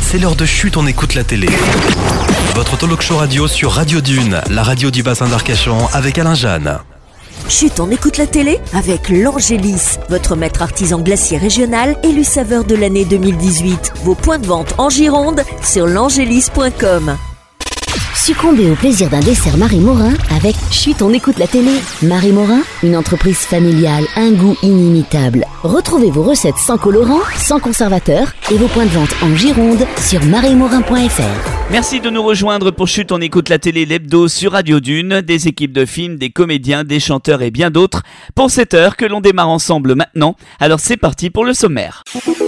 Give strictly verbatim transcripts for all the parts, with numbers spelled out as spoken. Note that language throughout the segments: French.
c'est l'heure de Chut, on écoute la télé. Votre talk show radio sur Radio Dune, la radio du bassin d'Arcachon avec Alain Jeanne. Chut, on écoute la télé avec l'Angélis, votre maître artisan glacier régional élu saveur de l'année deux mille dix-huit. Vos points de vente en Gironde sur l'angélis point com. Succombez au plaisir d'un dessert Marie Morin avec Chut, on écoute la télé. Marie Morin, une entreprise familiale, un goût inimitable. Retrouvez vos recettes sans colorant, sans conservateur et vos points de vente en Gironde sur marie morin point f r. Merci de nous rejoindre pour Chut, on écoute la télé, l'hebdo sur Radio Dune, des équipes de films, des comédiens, des chanteurs et bien d'autres pour cette heure que l'on démarre ensemble maintenant. Alors c'est parti pour le sommaire.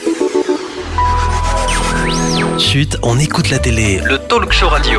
Chut, on écoute la télé, le talk show radio.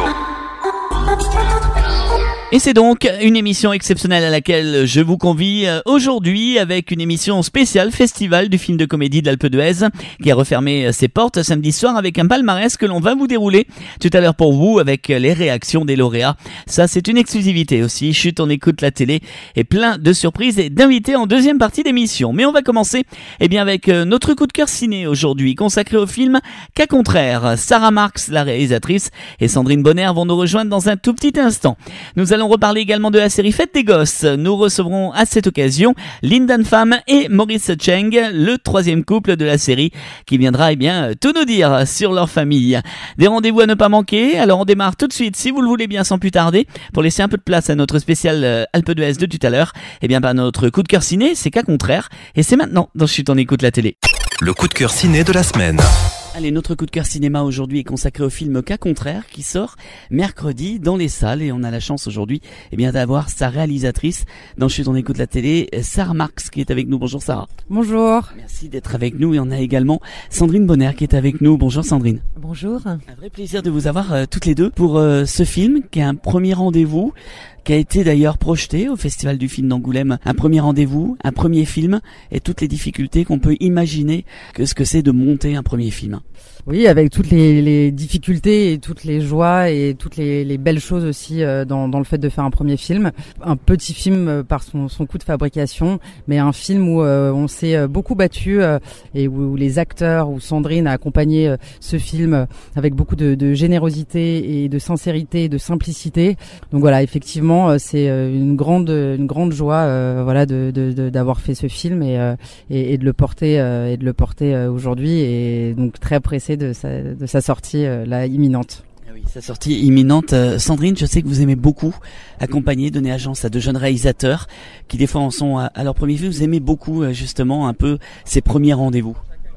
Et c'est donc une émission exceptionnelle à laquelle je vous convie aujourd'hui avec une émission spéciale festival du film de comédie d'Alpe d'Huez qui a refermé ses portes samedi soir avec un palmarès que l'on va vous dérouler tout à l'heure pour vous avec les réactions des lauréats. Ça, c'est une exclusivité aussi. Chut, on écoute la télé et plein de surprises et d'invités en deuxième partie d'émission. Mais on va commencer eh bien, avec notre coup de cœur ciné aujourd'hui consacré au film Cas contraire. Sarah Marx, la réalisatrice, et Sandrine Bonner vont nous rejoindre dans un tout petit instant. Nous allons reparler également de la série Fête des Gosses. Nous recevrons à cette occasion Lindan Pham et Maurice Cheng, le troisième couple de la série, qui viendra eh bien, tout nous dire sur leur famille. Des rendez-vous à ne pas manquer, alors on démarre tout de suite, si vous le voulez bien sans plus tarder, pour laisser un peu de place à notre spécial Alpe d'Huez de tout à l'heure. Et bien par notre coup de cœur ciné, c'est Cas contraire, et c'est maintenant dans Chut, on écoute la télé. Le coup de cœur ciné de la semaine. Allez, notre coup de cœur cinéma aujourd'hui est consacré au film Cas contraire qui sort mercredi dans les salles et on a la chance aujourd'hui eh bien d'avoir sa réalisatrice dans Chut, on écoute la télé, Sarah Marx qui est avec nous. Bonjour Sarah. Bonjour. Merci d'être avec nous et on a également Sandrine Bonner qui est avec nous. Bonjour Sandrine. Bonjour. Un vrai plaisir de vous avoir euh, toutes les deux pour euh, ce film qui est un premier rendez-vous, qui a été d'ailleurs projeté au Festival du film d'Angoulême. Un premier rendez-vous, un premier film et toutes les difficultés qu'on peut imaginer que ce que c'est de monter un premier film. Oui, avec toutes les, les difficultés et toutes les joies et toutes les, les belles choses aussi euh, dans, dans le fait de faire un premier film. Un petit film euh, par son, son coût de fabrication, mais un film où euh, on s'est euh, beaucoup battu euh, et où, où les acteurs, où Sandrine a accompagné euh, ce film euh, avec beaucoup de, de générosité et de sincérité et de simplicité. Donc voilà, effectivement, euh, c'est euh, une grande, une grande joie, euh, voilà, de, de, de, d'avoir fait ce film et, euh, et, et de le porter, euh, et de le porter euh, aujourd'hui. Et donc très pressé de sa, de sa sortie euh, là imminente. Oui, sa sortie imminente. Euh, Sandrine, je sais que vous aimez beaucoup accompagner, donner agence à de jeunes réalisateurs qui des fois en sont à, à leur premier film. Vous aimez beaucoup euh, justement un peu ces premiers rendez-vous.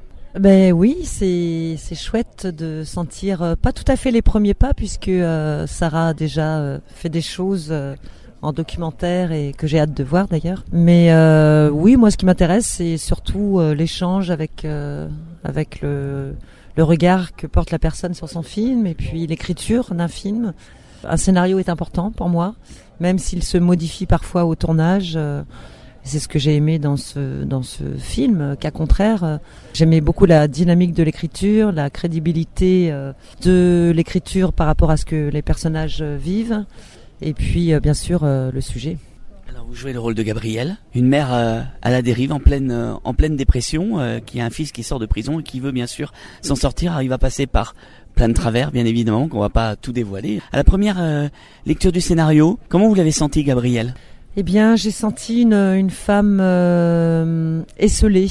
Ben oui, c'est c'est chouette de sentir euh, pas tout à fait les premiers pas puisque euh, Sarah a déjà euh, fait des choses euh, en documentaire et que j'ai hâte de voir d'ailleurs. Mais euh, oui, moi ce qui m'intéresse c'est surtout euh, l'échange avec euh, avec le le regard que porte la personne sur son film et puis l'écriture d'un film. Un scénario est important pour moi, même s'il se modifie parfois au tournage. Euh, c'est ce que j'ai aimé dans ce dans ce film. Cas contraire, euh, j'aimais beaucoup la dynamique de l'écriture, la crédibilité euh, de l'écriture par rapport à ce que les personnages euh, vivent, et puis euh, bien sûr euh, le sujet. Vous jouez le rôle de Gabrielle, une mère euh, à la dérive, en pleine euh, en pleine dépression, euh, qui a un fils qui sort de prison et qui veut bien sûr s'en sortir. Alors, il va passer par plein de travers, bien évidemment, qu'on va pas tout dévoiler. À la première euh, lecture du scénario, comment vous l'avez senti, Gabrielle ? Eh bien, j'ai senti une une femme euh, esseulée.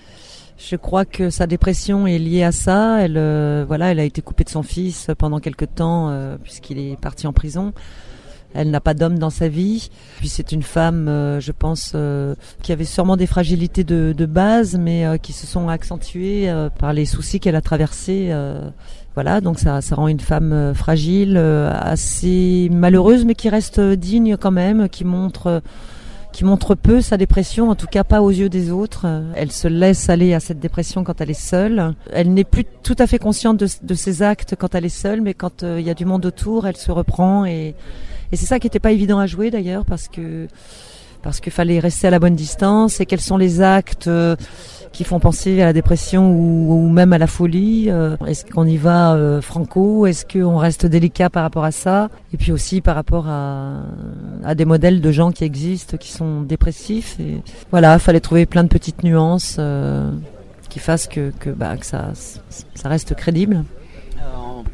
Je crois que sa dépression est liée à ça. Elle euh, voilà, elle a été coupée de son fils pendant quelque temps euh, puisqu'il est parti en prison. Elle n'a pas d'homme dans sa vie. Puis c'est une femme, euh, je pense, euh, qui avait sûrement des fragilités de, de base, mais euh, qui se sont accentuées euh, par les soucis qu'elle a traversés. Euh, voilà, donc ça, ça rend une femme euh, fragile, euh, assez malheureuse, mais qui reste digne quand même, qui montre, euh, qui montre peu sa dépression, en tout cas pas aux yeux des autres. Elle se laisse aller à cette dépression quand elle est seule. Elle n'est plus tout à fait consciente de, de ses actes quand elle est seule, mais quand il euh, y a du monde autour, elle se reprend et Et c'est ça qui n'était pas évident à jouer d'ailleurs parce que parce qu'il fallait rester à la bonne distance. Et quels sont les actes euh, qui font penser à la dépression ou, ou même à la folie euh, Est-ce qu'on y va euh, franco? Est-ce qu'on reste délicat par rapport à ça? Et puis aussi par rapport à, à des modèles de gens qui existent, qui sont dépressifs. Et voilà, il fallait trouver plein de petites nuances euh, qui fassent que, que, bah, que ça, ça reste crédible.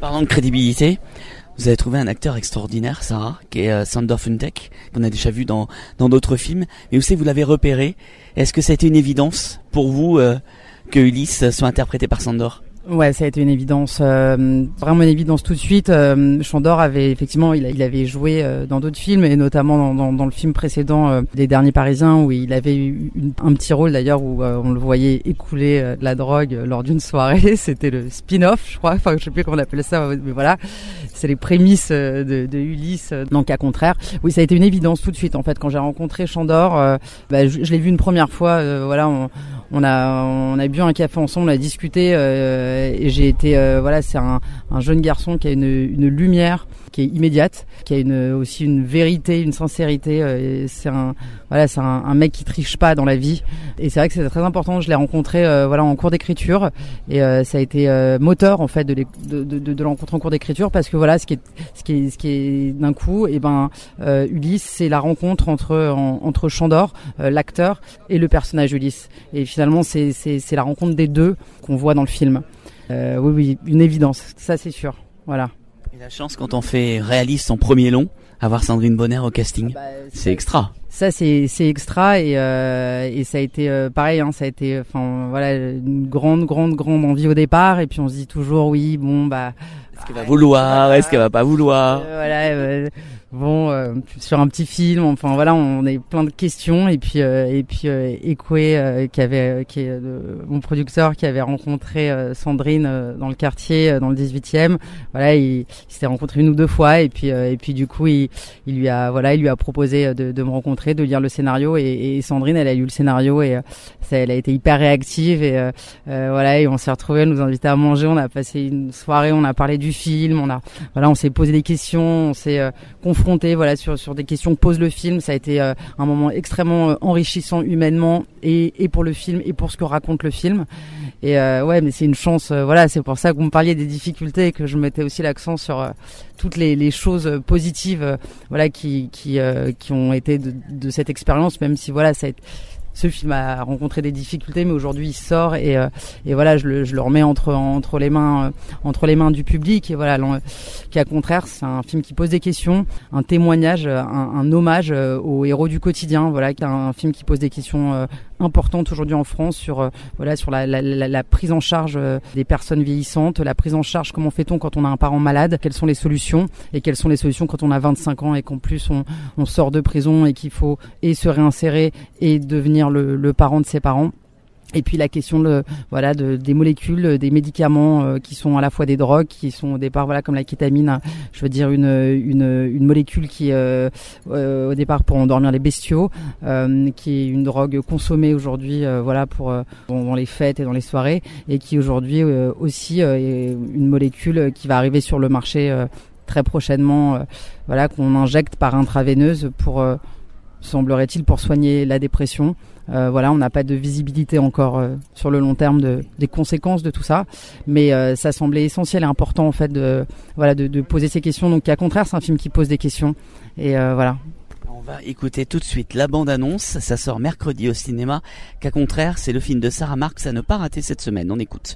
Parlant de crédibilité, vous avez trouvé un acteur extraordinaire, Sarah, qui est euh, Sándor Funtek, qu'on a déjà vu dans dans d'autres films. Mais aussi, vous l'avez repéré. Est-ce que ça a été une évidence pour vous euh, que Ulysse soit interprété par Sándor ? Ouais, ça a été une évidence, euh, vraiment une évidence tout de suite. Euh, Sándor avait effectivement, il, a, il avait joué euh, dans d'autres films et notamment dans, dans, dans le film précédent, euh, Les Derniers Parisiens, où il avait eu une, un petit rôle d'ailleurs où euh, on le voyait écouler euh, de la drogue euh, lors d'une soirée. C'était le spin-off, je crois. Enfin, je sais plus comment on appelle ça, mais voilà, c'est les prémices euh, de, de Ulysse. Euh, dans le cas contraire, oui, ça a été une évidence tout de suite. En fait, quand j'ai rencontré Sándor, euh, bah, je, je l'ai vu une première fois. Euh, voilà, on, on a on a bu un café ensemble, on a discuté. Euh, Et j'ai été, euh, voilà, c'est un, un jeune garçon qui a une, une lumière qui est immédiate, qui a une, aussi une vérité, une sincérité. Euh, c'est un, voilà, c'est un, un mec qui triche pas dans la vie. Et c'est vrai que c'est très important. Je l'ai rencontré, euh, voilà, en cours d'écriture, et euh, ça a été euh, moteur en fait de, de, de, de, de le rencontrer en cours d'écriture, parce que voilà, ce qui est, ce qui est, ce qui est d'un coup, et ben, euh, Ulysse, c'est la rencontre entre en, entre Sándor, euh, l'acteur, et le personnage Ulysse. Et finalement, c'est, c'est, c'est la rencontre des deux qu'on voit dans le film. Euh, oui, oui, une évidence, ça c'est sûr. Voilà. Et la chance quand on fait réaliste son premier long, avoir Sandrine Bonner au casting, ah bah, c'est, c'est extra. Ça c'est c'est extra et euh, et ça a été euh, pareil, hein, ça a été, enfin voilà, une grande grande grande envie au départ, et puis on se dit toujours oui, bon bah. Est-ce qu'elle va vouloir, voilà. Est-ce qu'elle va pas vouloir euh, Voilà. Euh, Bon, euh, sur un petit film, enfin voilà, on a plein de questions, et puis euh, et puis euh, Ekoué, euh, qui avait, qui est euh, mon producteur, qui avait rencontré euh, Sandrine euh, dans le quartier, euh, dans le dix-huitième. Voilà, il, il s'était rencontré une ou deux fois, et puis euh, et puis du coup, il, il lui a voilà, il lui a proposé de, de me rencontrer, de lire le scénario, et, et Sandrine, elle a lu le scénario, et euh, ça, elle a été hyper réactive, et euh, euh, voilà, et on s'est retrouvés, elle nous invitait à manger, on a passé une soirée, on a parlé du film, on a voilà, on s'est posé des questions, on s'est euh, confronté voilà sur sur des questions que pose le film. Ça a été euh, un moment extrêmement euh, enrichissant humainement, et et pour le film et pour ce que raconte le film. Et euh, ouais, mais c'est une chance, euh, voilà, c'est pour ça que vous me parliez des difficultés et que je mettais aussi l'accent sur euh, toutes les les choses positives euh, voilà qui qui euh, qui ont été de, de cette expérience, même si voilà, ça a été, ce film a rencontré des difficultés, mais aujourd'hui il sort, et euh, et voilà, je le je le remets entre entre les mains euh, entre les mains du public, et voilà, qui à contraire, c'est un film qui pose des questions, un témoignage, un, un hommage euh, aux héros du quotidien, voilà, qui est un film qui pose des questions euh, importantes aujourd'hui en France sur euh, voilà sur la, la la la prise en charge euh, des personnes vieillissantes, la prise en charge, comment fait-on quand on a un parent malade, quelles sont les solutions, et quelles sont les solutions quand on a vingt-cinq ans et qu'en plus on on sort de prison et qu'il faut et se réinsérer et devenir Le, le parent de ses parents. Et puis la question de voilà de des molécules, des médicaments euh, qui sont à la fois des drogues, qui sont au départ voilà comme la kétamine, je veux dire une une une molécule qui euh, euh, au départ pour endormir les bestiaux, euh, qui est une drogue consommée aujourd'hui euh, voilà pour euh, dans les fêtes et dans les soirées, et qui aujourd'hui euh, aussi euh, est une molécule qui va arriver sur le marché euh, très prochainement, euh, voilà, qu'on injecte par intraveineuse pour euh, semblerait-il pour soigner la dépression. Euh, voilà, on n'a pas de visibilité encore euh, sur le long terme de, des conséquences de tout ça, mais euh, ça semblait essentiel et important en fait de voilà de, de poser ces questions. Donc, à contraire, c'est un film qui pose des questions, et euh, voilà. On va écouter tout de suite la bande-annonce. Ça sort mercredi au cinéma. Qu'à contraire, c'est le film de Sarah Marx à ne pas rater cette semaine. On écoute.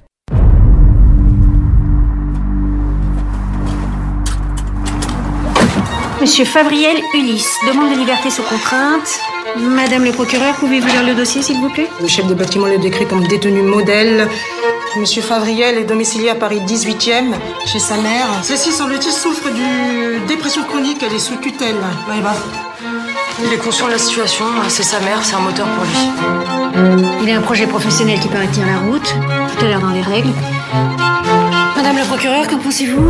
Monsieur Favriel Ulysse, demande de liberté sous contrainte. Madame le procureur, pouvez-vous lire le dossier, s'il vous plaît? Le chef de bâtiment le décrit comme détenu modèle. Monsieur Favriel est domicilié à Paris dix-huitième, chez sa mère. Celle-ci, semble-t-il, souffre d'une dépression chronique. Elle est sous tutelle. Maëva. Il est conscient de la situation. C'est sa mère, c'est un moteur pour lui. Il a un projet professionnel qui paraît tenir la route. Tout a l'air dans les règles. Madame le procureur, qu'en pensez-vous?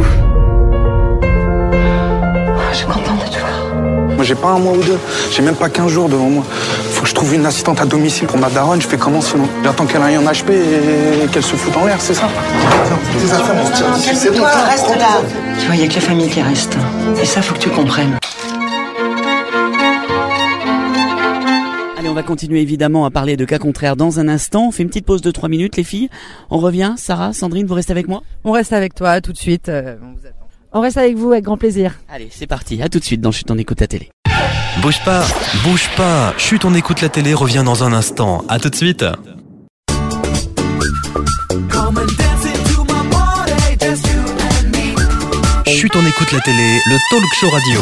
Je suis contente de te voir. Moi, j'ai pas un mois ou deux, j'ai même pas quinze jours devant moi. Faut que je trouve une assistante à domicile pour ma daronne, je fais comment sinon? J'attends qu'elle aille en H P et qu'elle se foute en l'air, c'est ça? C'est ça, c'est bon, reste là. Tu vois, il y a que la famille qui reste. Et ça, faut que tu comprennes. Allez, on va continuer évidemment à parler de Cas contraire dans un instant. On fait une petite pause de trois minutes, les filles. On revient. Sarah, Sandrine, vous restez avec moi? On reste avec toi tout de suite. Euh, on vous attend. On reste avec vous avec grand plaisir. Allez, c'est parti. À tout de suite dans Chut, on écoute la télé. Bouge pas, bouge pas. Chut, on écoute la télé revient dans un instant. À tout de suite. Chut, on écoute la télé, le talk show radio.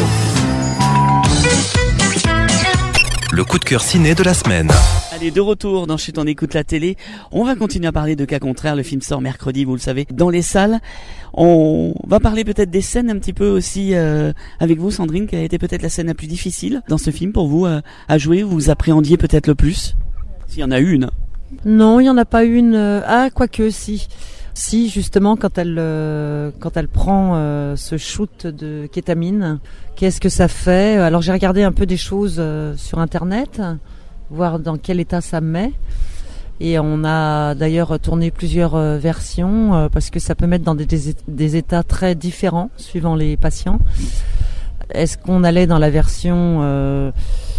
Le coup de cœur ciné de la semaine. Allez, de retour dans Chut, on écoute la télé. On va continuer à parler de Cas contraire. Le film sort mercredi, vous le savez, dans les salles. On va parler peut-être des scènes un petit peu aussi euh, avec vous, Sandrine, qui a été peut-être la scène la plus difficile dans ce film pour vous euh, à jouer. Vous appréhendiez peut-être le plus, s'il y en a une. Non, il n'y en a pas une. Euh, ah, quoique, si. Si, justement, quand elle, euh, quand elle prend euh, ce shoot de kétamine, qu'est-ce que ça fait ? Alors, j'ai regardé un peu des choses euh, sur Internet, voir dans quel état ça me met. Et on a d'ailleurs tourné plusieurs euh, versions, euh, parce que ça peut mettre dans des, des, des états très différents, suivant les patients. Est-ce qu'on allait dans la version euh,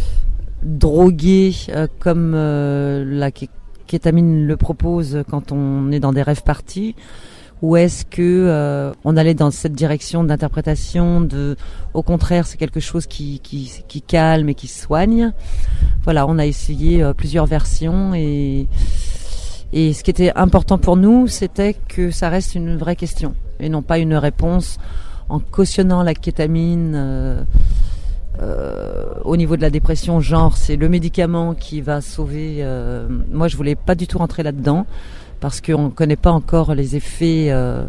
droguée, euh, comme euh, la kétamine le propose quand on est dans des rêves parties, ou est-ce que euh, on allait dans cette direction d'interprétation de, au contraire, c'est quelque chose qui, qui, qui calme et qui soigne. Voilà, on a essayé euh, plusieurs versions et, et ce qui était important pour nous, c'était que ça reste une vraie question et non pas une réponse en cautionnant la kétamine. Euh, Euh, au niveau de la dépression, genre c'est le médicament qui va sauver. Euh, moi, je voulais pas du tout rentrer là-dedans parce qu'on ne connaît pas encore les effets. Euh,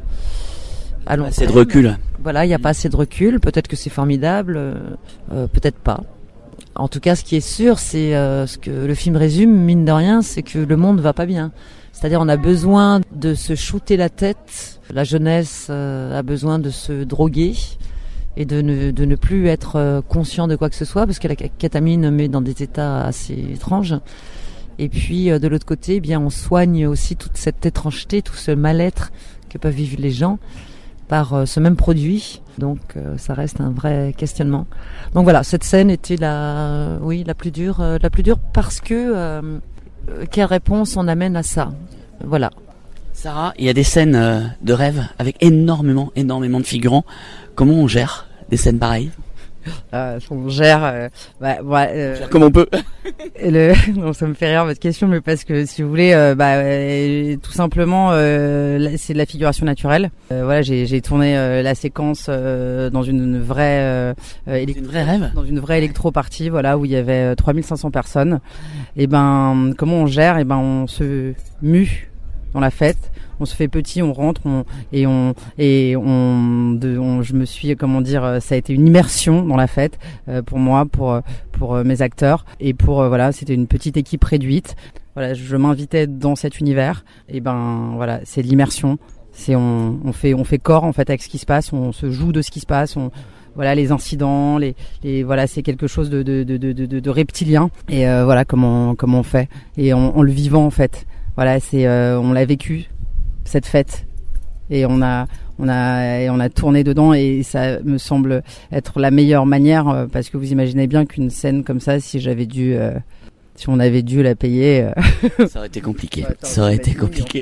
à long terme. Assez de recul. Voilà, il n'y a pas assez de recul. Peut-être que c'est formidable, euh, peut-être pas. En tout cas, ce qui est sûr, c'est euh, ce que le film résume, mine de rien, c'est que le monde va pas bien. C'est-à-dire, on a besoin de se shooter la tête. La jeunesse euh, a besoin de se droguer. Et de ne, de ne plus être euh, conscient de quoi que ce soit, parce que la kétamine met dans des états assez étranges. Et puis, euh, de l'autre côté, eh bien, on soigne aussi toute cette étrangeté, tout ce mal-être que peuvent vivre les gens par euh, ce même produit. Donc, euh, ça reste un vrai questionnement. Donc voilà, cette scène était la, oui, la plus dure, euh, la plus dure parce que euh, quelle réponse on amène à ça. Voilà. Sarah, il y a des scènes euh, de rêve avec énormément, énormément de figurants. Comment on gère des scènes pareilles ? euh, On gère, euh, bah, ouais, euh, on gère comme on peut. le, non, ça me fait rire votre question, mais parce que si vous voulez, euh, bah, euh, tout simplement, euh, c'est de la figuration naturelle. Euh, voilà, j'ai, j'ai tourné euh, la séquence euh, dans une vraie, euh, électro, une vraie rêve, dans une vraie électro-partie, voilà, où il y avait trois mille cinq cents personnes. Et ben, comment on gère ? Et ben, on se mue dans la fête. On se fait petit, on rentre, on, et on et on, de, on, je me suis, comment dire, ça a été une immersion dans la fête euh, pour moi, pour pour euh, mes acteurs et pour euh, voilà, c'était une petite équipe réduite. Voilà, je m'invitais dans cet univers. Et ben voilà, c'est de l'immersion. C'est on, on fait on fait corps en fait avec ce qui se passe. On se joue de ce qui se passe. On Voilà, les incidents, les, les voilà, c'est quelque chose de de de de de, de reptilien. Et euh, voilà comment comment on fait et en, en le vivant en fait. Voilà, c'est euh, on l'a vécu cette fête et on a on a et on a tourné dedans et ça me semble être la meilleure manière euh, parce que vous imaginez bien qu'une scène comme ça, si j'avais dû euh, si on avait dû la payer euh... ça aurait été compliqué. Ouais, ça aurait été compliqué.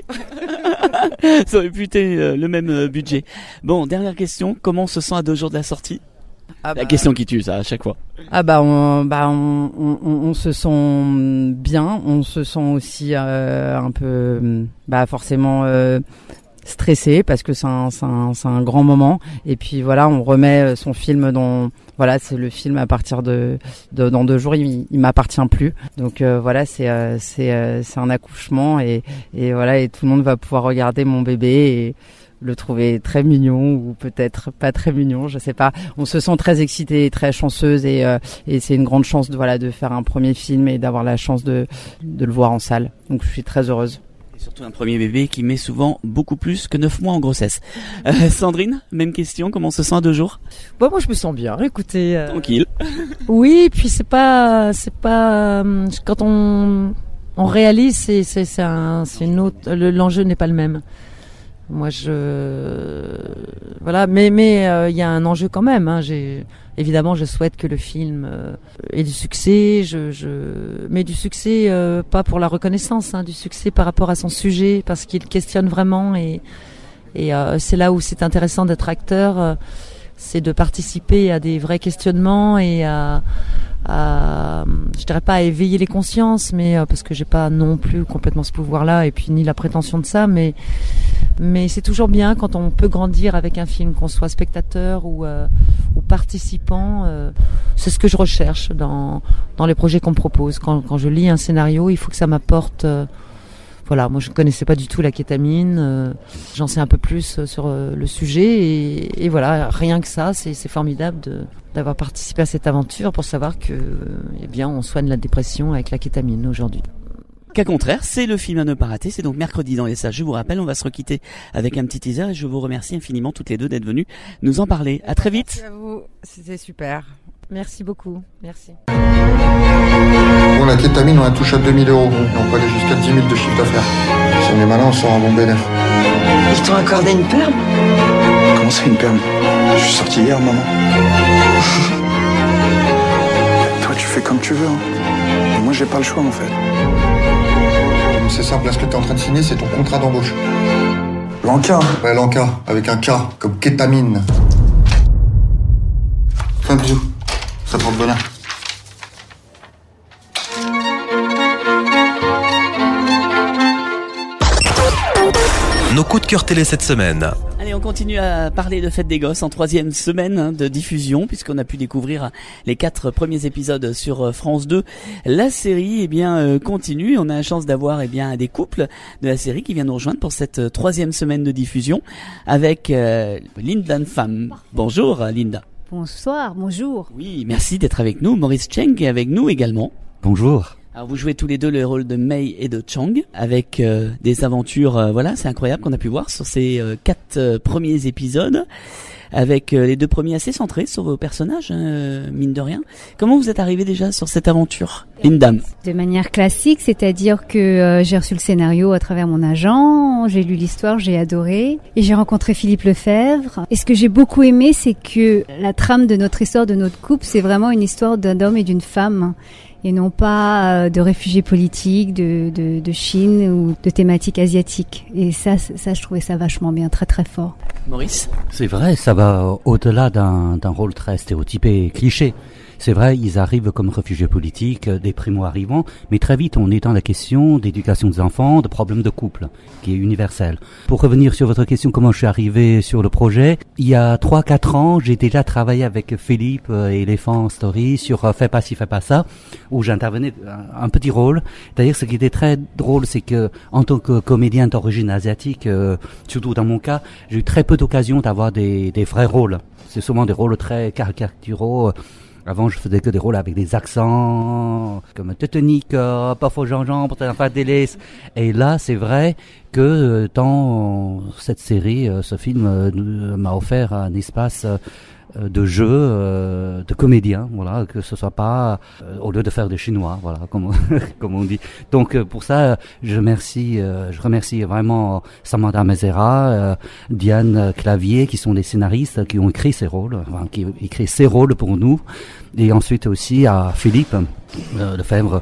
Ça aurait pu être euh, le même euh, budget. Bon, dernière question, comment on se sent à deux jours de la sortie? Ah bah, la question qui tue, ça, à chaque fois. Ah bah on, bah on, on, on se sent bien, on se sent aussi euh, un peu, bah forcément euh, stressé parce que c'est un, c'est un, c'est un grand moment. Et puis voilà, on remet son film dans, voilà, c'est le film à partir de, de dans deux jours, il, il m'appartient plus. Donc euh, voilà, c'est, euh, c'est, euh, c'est un accouchement et, et voilà, et tout le monde va pouvoir regarder mon bébé et le trouver très mignon ou peut-être pas très mignon, je sais pas. On se sent très excitée et très chanceuse et, euh, et c'est une grande chance de, voilà, de faire un premier film et d'avoir la chance de, de le voir en salle. Donc je suis très heureuse. Et surtout un premier bébé qui met souvent beaucoup plus que neuf mois en grossesse. Euh, Sandrine, même question, comment on se sent à deux jours? Bon, moi je me sens bien, écoutez. Euh... Tranquille. Oui, puis c'est pas, c'est pas, euh, quand on, on réalise, c'est, c'est, c'est un, c'est une autre, le, l'enjeu n'est pas le même. Moi, je voilà, mais mais il euh, y a un enjeu quand même. Hein. J'ai évidemment, je souhaite que le film euh, ait du succès. Je, je mais du succès euh, pas pour la reconnaissance, hein, du succès par rapport à son sujet, parce qu'il questionne vraiment. Et et euh, c'est là où c'est intéressant d'être acteur, euh, c'est de participer à des vrais questionnements et à à, je dirais pas à éveiller les consciences, mais euh, parce que j'ai pas non plus complètement ce pouvoir-là et puis ni la prétention de ça, mais Mais c'est toujours bien quand on peut grandir avec un film, qu'on soit spectateur ou, euh, ou participant. Euh, c'est ce que je recherche dans, dans les projets qu'on me propose. Quand, quand je lis un scénario, il faut que ça m'apporte... Euh, voilà, moi je ne connaissais pas du tout la kétamine. Euh, j'en sais un peu plus sur euh, le sujet. Et, et voilà, rien que ça, c'est, c'est formidable de, d'avoir participé à cette aventure pour savoir que, eh bien, on soigne la dépression avec la kétamine aujourd'hui. Cas contraire, c'est le film à ne pas rater, c'est donc mercredi dans les salles. Je vous rappelle, on va se requitter avec un petit teaser et je vous remercie infiniment toutes les deux d'être venues nous en parler. À très vite. Merci à vous, c'était super. Merci beaucoup, merci. Bon, la kétamine, on la touche à deux mille euros et on peut aller jusqu'à dix mille de chiffre d'affaires. Si on est malin, on sort un bon bénéfice. Ils t'ont accordé une perme? Comment c'est une perme? Je suis sorti hier, maman. Toi, tu fais comme tu veux, hein. Moi, j'ai pas le choix, en fait. C'est simple, là, ce que t'es en train de signer, c'est ton contrat d'embauche. L'Anca? Ouais, l'Anca, avec un K, comme kétamine. Fais un bisou, ça porte bonheur. Nos coups de cœur télé cette semaine. Allez, on continue à parler de Fête des Gosses en troisième semaine hein, de diffusion, puisqu'on a pu découvrir les quatre premiers épisodes sur France deux. La série, eh bien, euh, continue. On a la chance d'avoir, eh bien, des couples de la série qui viennent nous rejoindre pour cette troisième semaine de diffusion avec euh, Linda Pham. Bonjour, Linda. Bonsoir, bonjour. Oui, merci d'être avec nous. Maurice Cheng est avec nous également. Bonjour. Alors vous jouez tous les deux le rôle de Mei et de Chang avec euh, des aventures, euh, voilà, c'est incroyable qu'on a pu voir sur ces euh, quatre euh, premiers épisodes, avec euh, les deux premiers assez centrés sur vos personnages, euh, mine de rien. Comment vous êtes arrivé déjà sur cette aventure, Linda? De manière classique, c'est-à-dire que euh, j'ai reçu le scénario à travers mon agent, j'ai lu l'histoire, j'ai adoré, et j'ai rencontré Philippe Lefebvre. Et ce que j'ai beaucoup aimé, c'est que la trame de notre histoire, de notre couple, c'est vraiment une histoire d'un homme et d'une femme, et non pas de réfugiés politiques, de, de, de Chine ou de thématiques asiatiques. Et ça, ça, je trouvais ça vachement bien, très très fort. Maurice? C'est vrai, ça va au-delà d'un, d'un rôle très stéréotypé et cliché. C'est vrai, ils arrivent comme réfugiés politiques, des primo-arrivants, mais très vite on est dans la question d'éducation des enfants, de problèmes de couple, qui est universel. Pour revenir sur votre question, comment je suis arrivé sur le projet, il y a trois quatre ans, j'ai déjà travaillé avec Philippe et Elephant Story sur Fais pas ci, fais pas ça, où j'intervenais un, un petit rôle. D'ailleurs, ce qui était très drôle, c'est que en tant que comédien d'origine asiatique, euh, surtout dans mon cas, j'ai eu très peu d'occasion d'avoir des, des vrais rôles. C'est souvent des rôles très caricaturaux. Avant, je faisais que des rôles avec des accents, comme Teutonique, euh, pas faux Jean-Jean, pour faire des délices. Et là, c'est vrai que euh, dans cette série, euh, ce film euh, m'a offert un espace euh, de jeu, euh, de comédien, voilà, que ce soit pas euh, au lieu de faire des Chinois, voilà, comme comme on dit. Donc euh, pour ça, je remercie, euh, je remercie vraiment Samantha Mazera, euh, Diane Clavier, qui sont les scénaristes qui ont écrit ces rôles, enfin, qui ont écrit ces rôles pour nous, et ensuite aussi à Philippe euh, Lefebvre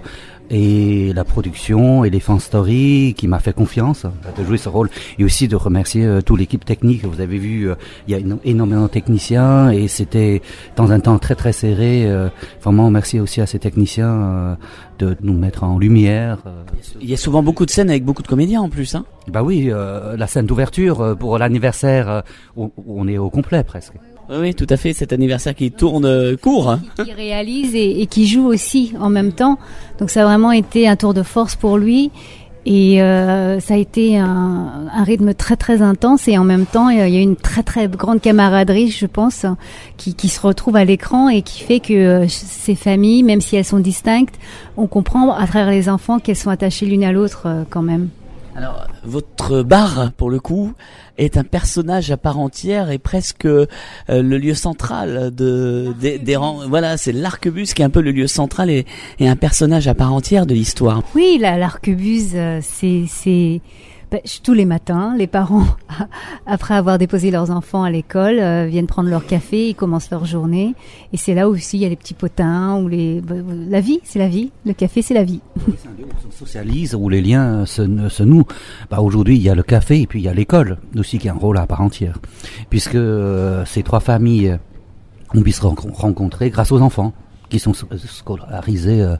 et la production Elephant Story qui m'a fait confiance de jouer ce rôle, et aussi de remercier euh, toute l'équipe technique. Vous avez vu, euh, il y a une, énormément de techniciens et c'était dans un temps très très serré. Euh, vraiment merci aussi à ces techniciens euh, de nous mettre en lumière. Euh. Il y a souvent beaucoup de scènes avec beaucoup de comédiens en plus, hein. Bah oui, euh, la scène d'ouverture pour l'anniversaire, euh, où, où on est au complet presque. Oui, oui, tout à fait, cet anniversaire qui tourne euh, court. Hein. Qui réalise et, et qui joue aussi en même temps. Donc ça a vraiment été un tour de force pour lui. Et euh, ça a été un, un rythme très très intense, et en même temps il y a une très très grande camaraderie, je pense, qui, qui se retrouve à l'écran et qui fait que euh, ces familles, même si elles sont distinctes, on comprend à travers les enfants qu'elles sont attachées l'une à l'autre euh, quand même. Alors, votre bar, pour le coup, est un personnage à part entière et presque euh, le lieu central de des, des rangs. Voilà, c'est l'arquebuse qui est un peu le lieu central et, et un personnage à part entière de l'histoire. Oui, la, l'arquebuse, euh, c'est c'est ben, tous les matins, les parents, après avoir déposé leurs enfants à l'école, euh, viennent prendre leur café, ils commencent leur journée, et c'est là aussi il y a les petits potins ou les la vie, c'est la vie. Le café, c'est la vie. C'est un lieu où on socialise, où les liens se, se nouent. Bah, aujourd'hui, il y a le café et puis il y a l'école aussi qui a un rôle à part entière, puisque euh, ces trois familles, on puisse se rencontrer grâce aux enfants qui sont scolarisés euh,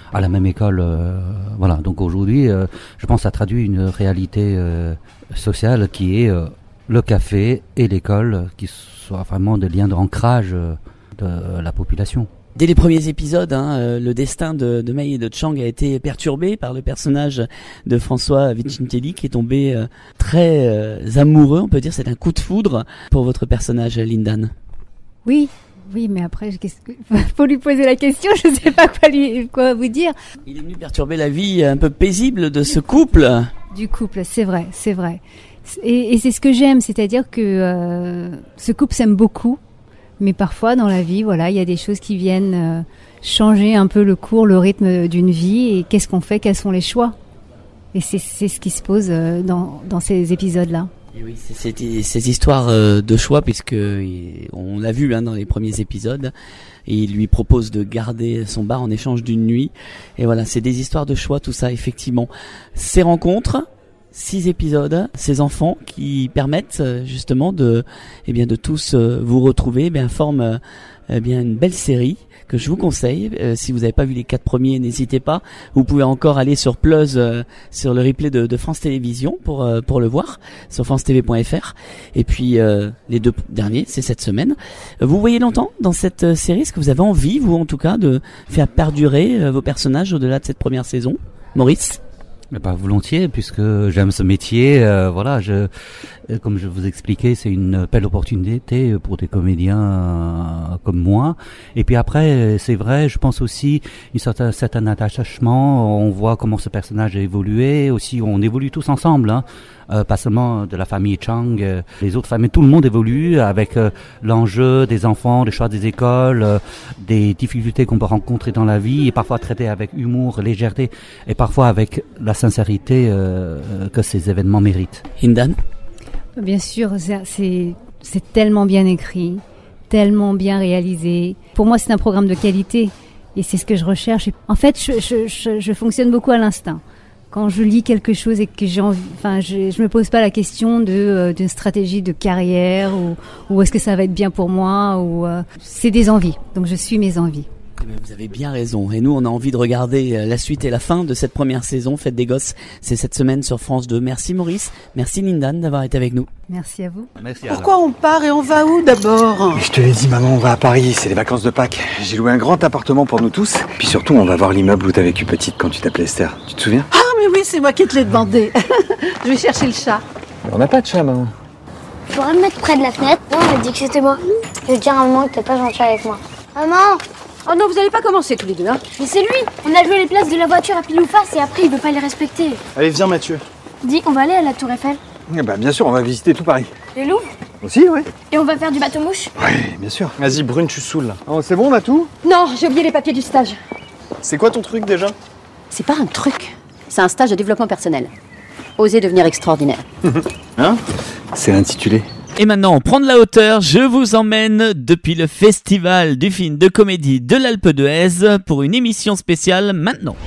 à la même école. Euh, voilà. Donc aujourd'hui, euh, je pense que ça traduit une réalité euh, sociale qui est euh, le café et l'école, qui soient vraiment des liens d'ancrage euh, de la population. Dès les premiers épisodes, hein, euh, le destin de, de Mei et de Chang a été perturbé par le personnage de François Vincentelli qui est tombé euh, très euh, amoureux, on peut dire, c'est un coup de foudre pour votre personnage, Lindan. Oui, oui, mais après, qu'est-ce que... faut lui poser la question, je ne sais pas quoi, lui, quoi vous dire. Il est venu perturber la vie un peu paisible de ce couple. Du couple, c'est vrai, c'est vrai. Et, et c'est ce que j'aime, c'est-à-dire que euh, ce couple s'aime beaucoup. Mais parfois, dans la vie, voilà, il y a des choses qui viennent euh, changer un peu le cours, le rythme d'une vie. Et qu'est-ce qu'on fait? Quels sont les choix? Et c'est, c'est ce qui se pose euh, dans, dans ces épisodes-là. Et oui, c'est, c'est ces histoires euh, de choix, puisque il, on l'a vu hein, dans les premiers épisodes. Et il lui propose de garder son bar en échange d'une nuit. Et voilà, c'est des histoires de choix, tout ça, effectivement. Ces rencontres... Six épisodes, ces enfants qui permettent justement de, eh bien, de tous vous retrouver, eh bien, forment eh bien une belle série que je vous conseille. Euh, si vous n'avez pas vu les quatre premiers, n'hésitez pas. Vous pouvez encore aller sur Plus, euh, sur le replay de, de France Télévisions pour euh, pour le voir sur france t v point f r. Et puis euh, les deux derniers, c'est cette semaine. Vous voyez longtemps dans cette euh, série? Est-ce que vous avez envie, vous en tout cas, de faire perdurer euh, vos personnages au-delà de cette première saison, Maurice? Mais pas volontiers, puisque j'aime ce métier. Euh, voilà, je, comme je vous expliquais, c'est une belle opportunité pour des comédiens euh, comme moi. Et puis après, c'est vrai, je pense aussi une certain, certain attachement. On voit comment ce personnage a évolué. Aussi, on évolue tous ensemble, hein. Euh, pas seulement de la famille Chang, euh, les autres familles, tout le monde évolue avec euh, l'enjeu des enfants, les choix des écoles, euh, des difficultés qu'on peut rencontrer dans la vie, et parfois traiter avec humour, légèreté, et parfois avec la sincérité euh, que ces événements méritent. Hindan? Bien sûr, c'est, c'est, c'est tellement bien écrit, tellement bien réalisé. Pour moi, c'est un programme de qualité, et c'est ce que je recherche. En fait, je, je, je, je fonctionne beaucoup à l'instinct. Quand je lis quelque chose et que j'ai envie, enfin, je, je me pose pas la question de euh, d'une stratégie de carrière ou, ou est-ce que ça va être bien pour moi ou euh, c'est des envies. Donc je suis mes envies. Vous avez bien raison. Et nous, on a envie de regarder la suite et la fin de cette première saison, Fête des Gosses. C'est cette semaine sur France deux. Merci Maurice, merci Lindan d'avoir été avec nous. Merci à vous. Merci. Pourquoi on part et on va où d'abord? Je te l'ai dit maman, on va à Paris, c'est les vacances de Pâques. J'ai loué un grand appartement pour nous tous. Puis surtout, on va voir l'immeuble où t'as vécu petite quand tu t'appelais Esther. Tu te souviens? Ah mais oui, c'est moi qui te l'ai demandé. Je vais chercher le chat. Mais on n'a pas de chat, maman. Tu pourrais me mettre près de la fenêtre? Non, on m'a dit que c'était moi. Je vais dire à maman que t'es pas gentil avec moi. Maman! Oh non, vous allez pas commencer tous les deux, hein? Mais c'est lui! On a joué les places de la voiture à pile ou face et après il veut pas les respecter. Allez, viens Mathieu. Dis, on va aller à la Tour Eiffel? Eh bah bien sûr, on va visiter tout Paris. Les Louvres? Aussi, ouais. Et on va faire du bateau-mouche? Oui, bien sûr. Vas-y, Brune, tu saoules là. Oh, c'est bon, Matou? Non, j'ai oublié les papiers du stage. C'est quoi ton truc déjà? C'est pas un truc, c'est un stage de développement personnel. Oser devenir extraordinaire. Hein? C'est intitulé. Et maintenant, prendre la hauteur, je vous emmène depuis le festival du film de comédie de l'Alpe d'Huez pour une émission spéciale maintenant.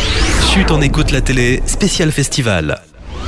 Chut, on écoute la télé, spécial festival.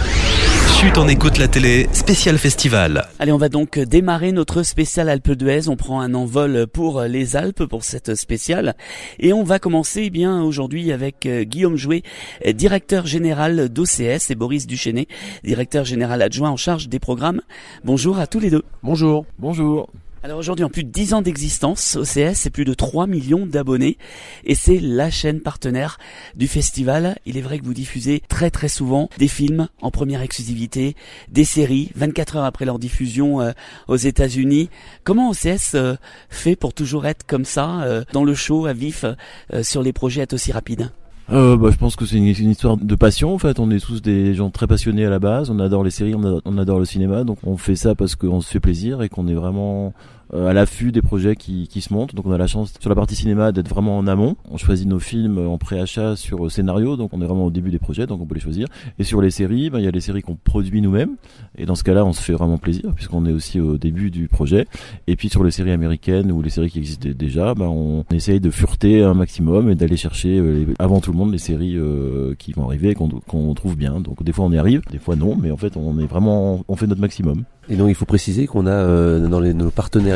Chut, on écoute la télé, spécial festival. Allez, on va donc démarrer notre spécial Alpe d'Huez. On prend un envol pour les Alpes pour cette spéciale. Et on va commencer eh bien aujourd'hui avec euh, Guillaume Jouet, directeur général d'O C S, et Boris Duchesnay, directeur général adjoint en charge des programmes. Bonjour à tous les deux. Bonjour. Bonjour. Alors aujourd'hui, en plus de dix ans d'existence, O C S, c'est plus de trois millions d'abonnés et c'est la chaîne partenaire du festival. Il est vrai que vous diffusez très très souvent des films en première exclusivité, des séries vingt-quatre heures après leur diffusion euh, aux États-Unis. Comment O C S euh, fait pour toujours être comme ça, euh, dans le show à vif, euh, sur les projets être aussi rapides? Euh, bah, je pense que c'est une, une histoire de passion en fait. On est tous des gens très passionnés à la base. On adore les séries, on, a, on adore le cinéma. Donc on fait ça parce qu'on se fait plaisir et qu'on est vraiment euh, à l'affût des projets qui, qui se montent. Donc on a la chance sur la partie cinéma d'être vraiment en amont. On choisit nos films en préachat sur scénario. Donc on est vraiment au début des projets, donc on peut les choisir. Et sur les séries, bah, il y a les séries qu'on produit nous-mêmes. Et dans ce cas-là, on se fait vraiment plaisir puisqu'on est aussi au début du projet. Et puis sur les séries américaines ou les séries qui existent déjà, bah, on essaye de fureter un maximum et d'aller chercher euh, les, avant tout le monde les séries euh, qui vont arriver et qu'on, qu'on trouve bien. Donc des fois on y arrive, des fois non, mais en fait on est vraiment, on fait notre maximum. Et donc il faut préciser qu'on a euh, dans les, nos partenaires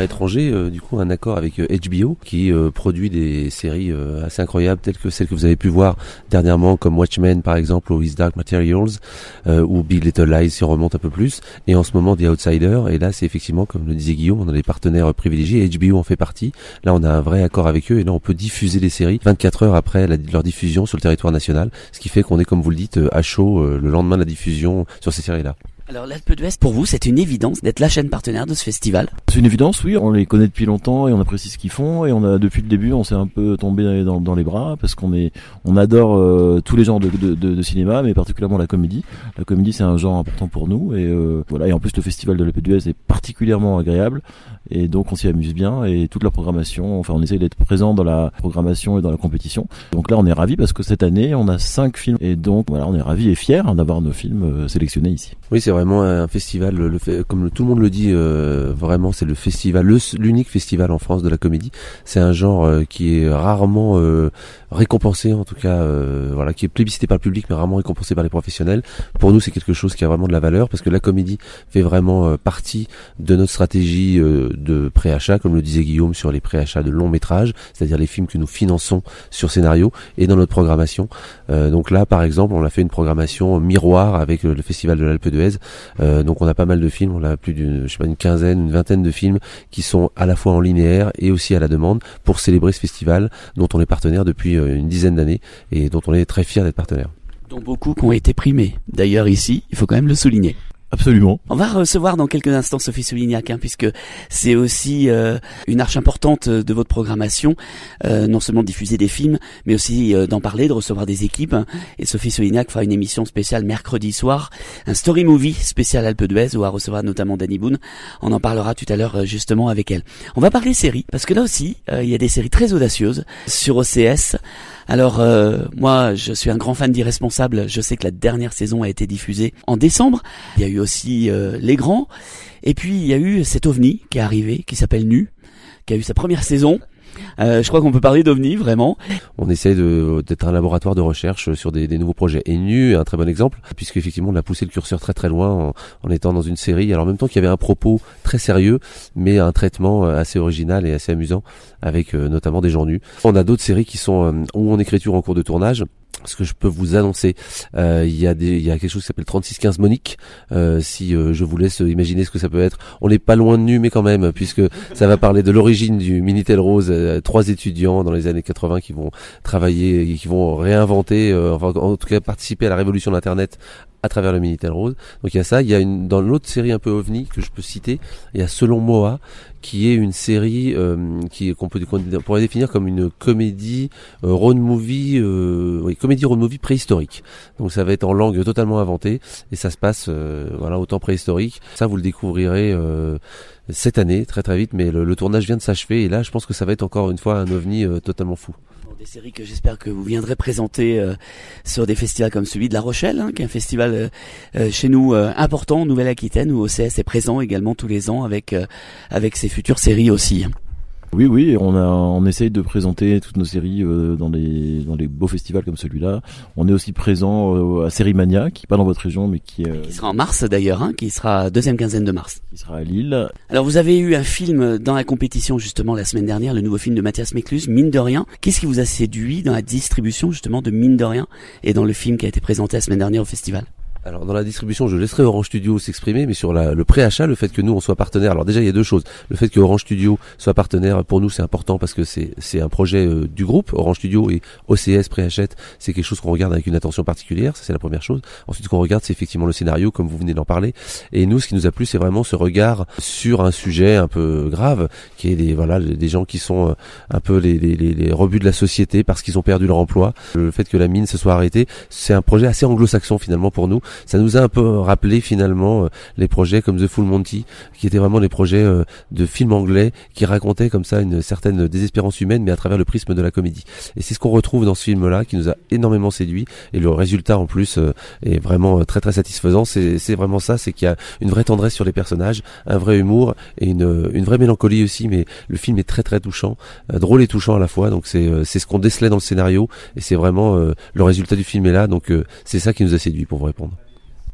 étranger, euh, du coup un accord avec euh, H B O qui euh, produit des séries euh, assez incroyables telles que celles que vous avez pu voir dernièrement comme Watchmen par exemple ou His Dark Materials euh, ou Big Little Lies si on remonte un peu plus, et en ce moment The Outsider, et là c'est effectivement comme le disait Guillaume, on a des partenaires privilégiés, H B O en fait partie, là on a un vrai accord avec eux et là on peut diffuser les séries vingt-quatre heures après la, leur diffusion sur le territoire national, ce qui fait qu'on est comme vous le dites à chaud euh, le lendemain de la diffusion sur ces séries là. Alors l'Alpe d'Huez, pour vous, c'est une évidence d'être la chaîne partenaire de ce festival? C'est une évidence, oui. On les connaît depuis longtemps et on apprécie ce qu'ils font. Et on a depuis le début, on s'est un peu tombé dans, dans les bras parce qu'on est, on adore euh, tous les genres de, de, de, de cinéma, mais particulièrement la comédie. La comédie, c'est un genre important pour nous. Et euh, voilà. Et en plus, le festival de l'Alpe d'Huez est particulièrement agréable. Et donc, on s'y amuse bien. Et toute la programmation, enfin, on essaye d'être présent dans la programmation et dans la compétition. Donc là, on est ravis parce que cette année, on a cinq films. Et donc, voilà, on est ravis et fiers d'avoir nos films euh, sélectionnés ici. Oui, c'est vraiment un festival, le, le, comme tout le monde le dit, euh, vraiment c'est le festival, le, l'unique festival en France de la comédie. C'est un genre euh, qui est rarement euh, récompensé, en tout cas, euh, voilà, qui est plébiscité par le public, mais rarement récompensé par les professionnels. Pour nous, c'est quelque chose qui a vraiment de la valeur, parce que la comédie fait vraiment euh, partie de notre stratégie euh, de préachat, comme le disait Guillaume, sur les préachats de longs métrages, c'est-à-dire les films que nous finançons sur scénario, et dans notre programmation. Euh, donc là, par exemple, on a fait une programmation miroir avec euh, le festival de l'Alpe d'Huez. Euh, donc on a pas mal de films, on a plus d'une, je sais pas, une quinzaine, une vingtaine de films qui sont à la fois en linéaire et aussi à la demande pour célébrer ce festival dont on est partenaire depuis une dizaine d'années et dont on est très fier d'être partenaire. Dont beaucoup qui ont été primés. D'ailleurs ici, il faut quand même le souligner. Absolument. On va recevoir dans quelques instants Sophie Soulignac, hein, puisque c'est aussi euh, une arche importante de votre programmation, euh, non seulement de diffuser des films, mais aussi euh, d'en parler, de recevoir des équipes. Et Sophie Soulignac fera une émission spéciale mercredi soir, un story movie spécial Alpe d'Huez, où elle recevra notamment Danny Boone. On en parlera tout à l'heure justement avec elle. On va parler séries, parce que là aussi, euh, il y a des séries très audacieuses sur O C S. Alors euh, moi je suis un grand fan d'Irresponsable, je sais que la dernière saison a été diffusée en décembre, il y a eu aussi euh, Les Grands, et puis il y a eu cet ovni qui est arrivé, qui s'appelle Nu, qui a eu sa première saison. Euh, je crois qu'on peut parler d'OVNI, vraiment. On essaie de, d'être un laboratoire de recherche sur des, des nouveaux projets. Et Nu est un très bon exemple, puisque effectivement on a poussé le curseur très très loin en, en étant dans une série. Alors en même temps qu'il y avait un propos très sérieux, mais un traitement assez original et assez amusant, avec euh, notamment des gens nus. On a d'autres séries qui sont euh, ou en écriture en cours de tournage. Ce que je peux vous annoncer, euh, il y a des, il y a quelque chose qui s'appelle trente-six quinze Monique. Euh, si euh, je vous laisse imaginer ce que ça peut être, on n'est pas loin de Nu, mais quand même, puisque ça va parler de l'origine du Minitel Rose. Euh, trois étudiants dans les années quatre-vingts qui vont travailler et qui vont réinventer, euh, enfin en tout cas participer à la révolution de l'Internet à travers le Minitel Rose. Donc il y a ça, il y a une, dans l'autre série un peu ovni que je peux citer, il y a Selon Moa, qui est une série euh, qui qu'on peut qu'on pourrait définir comme une comédie euh, road movie, euh, oui, comédie road movie préhistorique. Donc ça va être en langue totalement inventée et ça se passe euh, voilà au temps préhistorique. Ça vous le découvrirez euh, cette année très très vite, mais le, le tournage vient de s'achever et là je pense que ça va être encore une fois un ovni euh, totalement fou. Des séries que j'espère que vous viendrez présenter euh, sur des festivals comme celui de La Rochelle, hein, qui est un festival euh, euh, chez nous euh, important en Nouvelle-Aquitaine, où O C S est présent également tous les ans avec euh, avec ses futures séries aussi. Oui, oui, on a, on essaye de présenter toutes nos séries euh, dans les dans les beaux festivals comme celui-là. On est aussi présent euh, à Sérimania, qui est pas dans votre région, mais qui euh, qui sera en mars d'ailleurs, hein, qui sera deuxième quinzaine de mars. Qui sera à Lille. Alors vous avez eu un film dans la compétition justement la semaine dernière, le nouveau film de Mathias Mécluse, Mine de rien. Qu'est-ce qui vous a séduit dans la distribution justement de Mine de rien et dans le film qui a été présenté la semaine dernière au festival? Alors dans la distribution, je laisserai Orange Studio s'exprimer, mais sur la, le préachat, le fait que nous on soit partenaire. Alors déjà il y a deux choses. Le fait que Orange Studio soit partenaire pour nous c'est important parce que c'est c'est un projet euh, du groupe Orange Studio et O C S préachète. C'est quelque chose qu'on regarde avec une attention particulière. Ça c'est la première chose. Ensuite ce qu'on regarde c'est effectivement le scénario comme vous venez d'en parler. Et nous ce qui nous a plu c'est vraiment ce regard sur un sujet un peu grave qui est des voilà des gens qui sont euh, un peu les, les les les rebuts de la société parce qu'ils ont perdu leur emploi. Le fait que la mine se soit arrêtée, c'est un projet assez anglo-saxon finalement pour nous. Ça nous a un peu rappelé finalement euh, les projets comme The Full Monty, qui étaient vraiment des projets euh, de films anglais qui racontaient comme ça une certaine désespérance humaine, mais à travers le prisme de la comédie. Et c'est ce qu'on retrouve dans ce film-là, qui nous a énormément séduit. Et le résultat en plus euh, est vraiment euh, très très satisfaisant. C'est, c'est vraiment ça, c'est qu'il y a une vraie tendresse sur les personnages, un vrai humour et une, une vraie mélancolie aussi. Mais le film est très très touchant, euh, drôle et touchant à la fois. Donc c'est, euh, c'est ce qu'on décelait dans le scénario et c'est vraiment euh, le résultat du film est là. Donc euh, c'est ça qui nous a séduit pour vous répondre.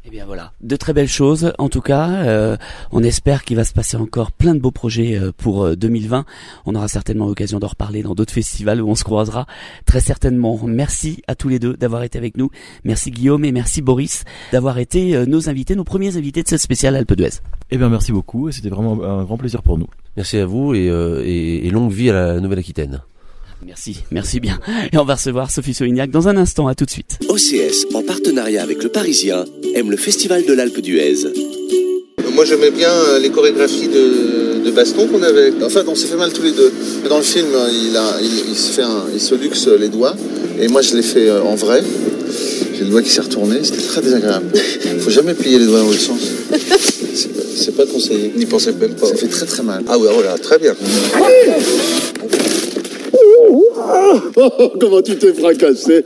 Eh bien voilà, de très belles choses. En tout cas, euh, on espère qu'il va se passer encore plein de beaux projets euh, pour euh, deux mille vingt. On aura certainement l'occasion d'en reparler dans d'autres festivals où on se croisera très certainement. Merci à tous les deux d'avoir été avec nous. Merci Guillaume et merci Boris d'avoir été euh, nos invités, nos premiers invités de cette spéciale Alpe d'Huez. Eh bien merci beaucoup et c'était vraiment un grand plaisir pour nous. Merci à vous et, euh, et, et longue vie à la Nouvelle-Aquitaine. Merci, merci bien. Et on va recevoir Sophie Solignac dans un instant, à tout de suite. O C S, en partenariat avec le Parisien, aime le festival de l'Alpe d'Huez. Moi j'aimais bien les chorégraphies de, de baston qu'on avait. En fait on s'est fait mal tous les deux. Dans le film il, a, il, il, se, fait un, il se luxe les doigts et moi je l'ai fait en vrai. J'ai le doigt qui s'est retourné, c'était très désagréable. Faut jamais plier les doigts dans le sens. C'est, c'est pas conseillé. N'y pensez même pas. Ça fait très très mal. Ah ouais, voilà, très bien. Oh, comment tu t'es fracassé.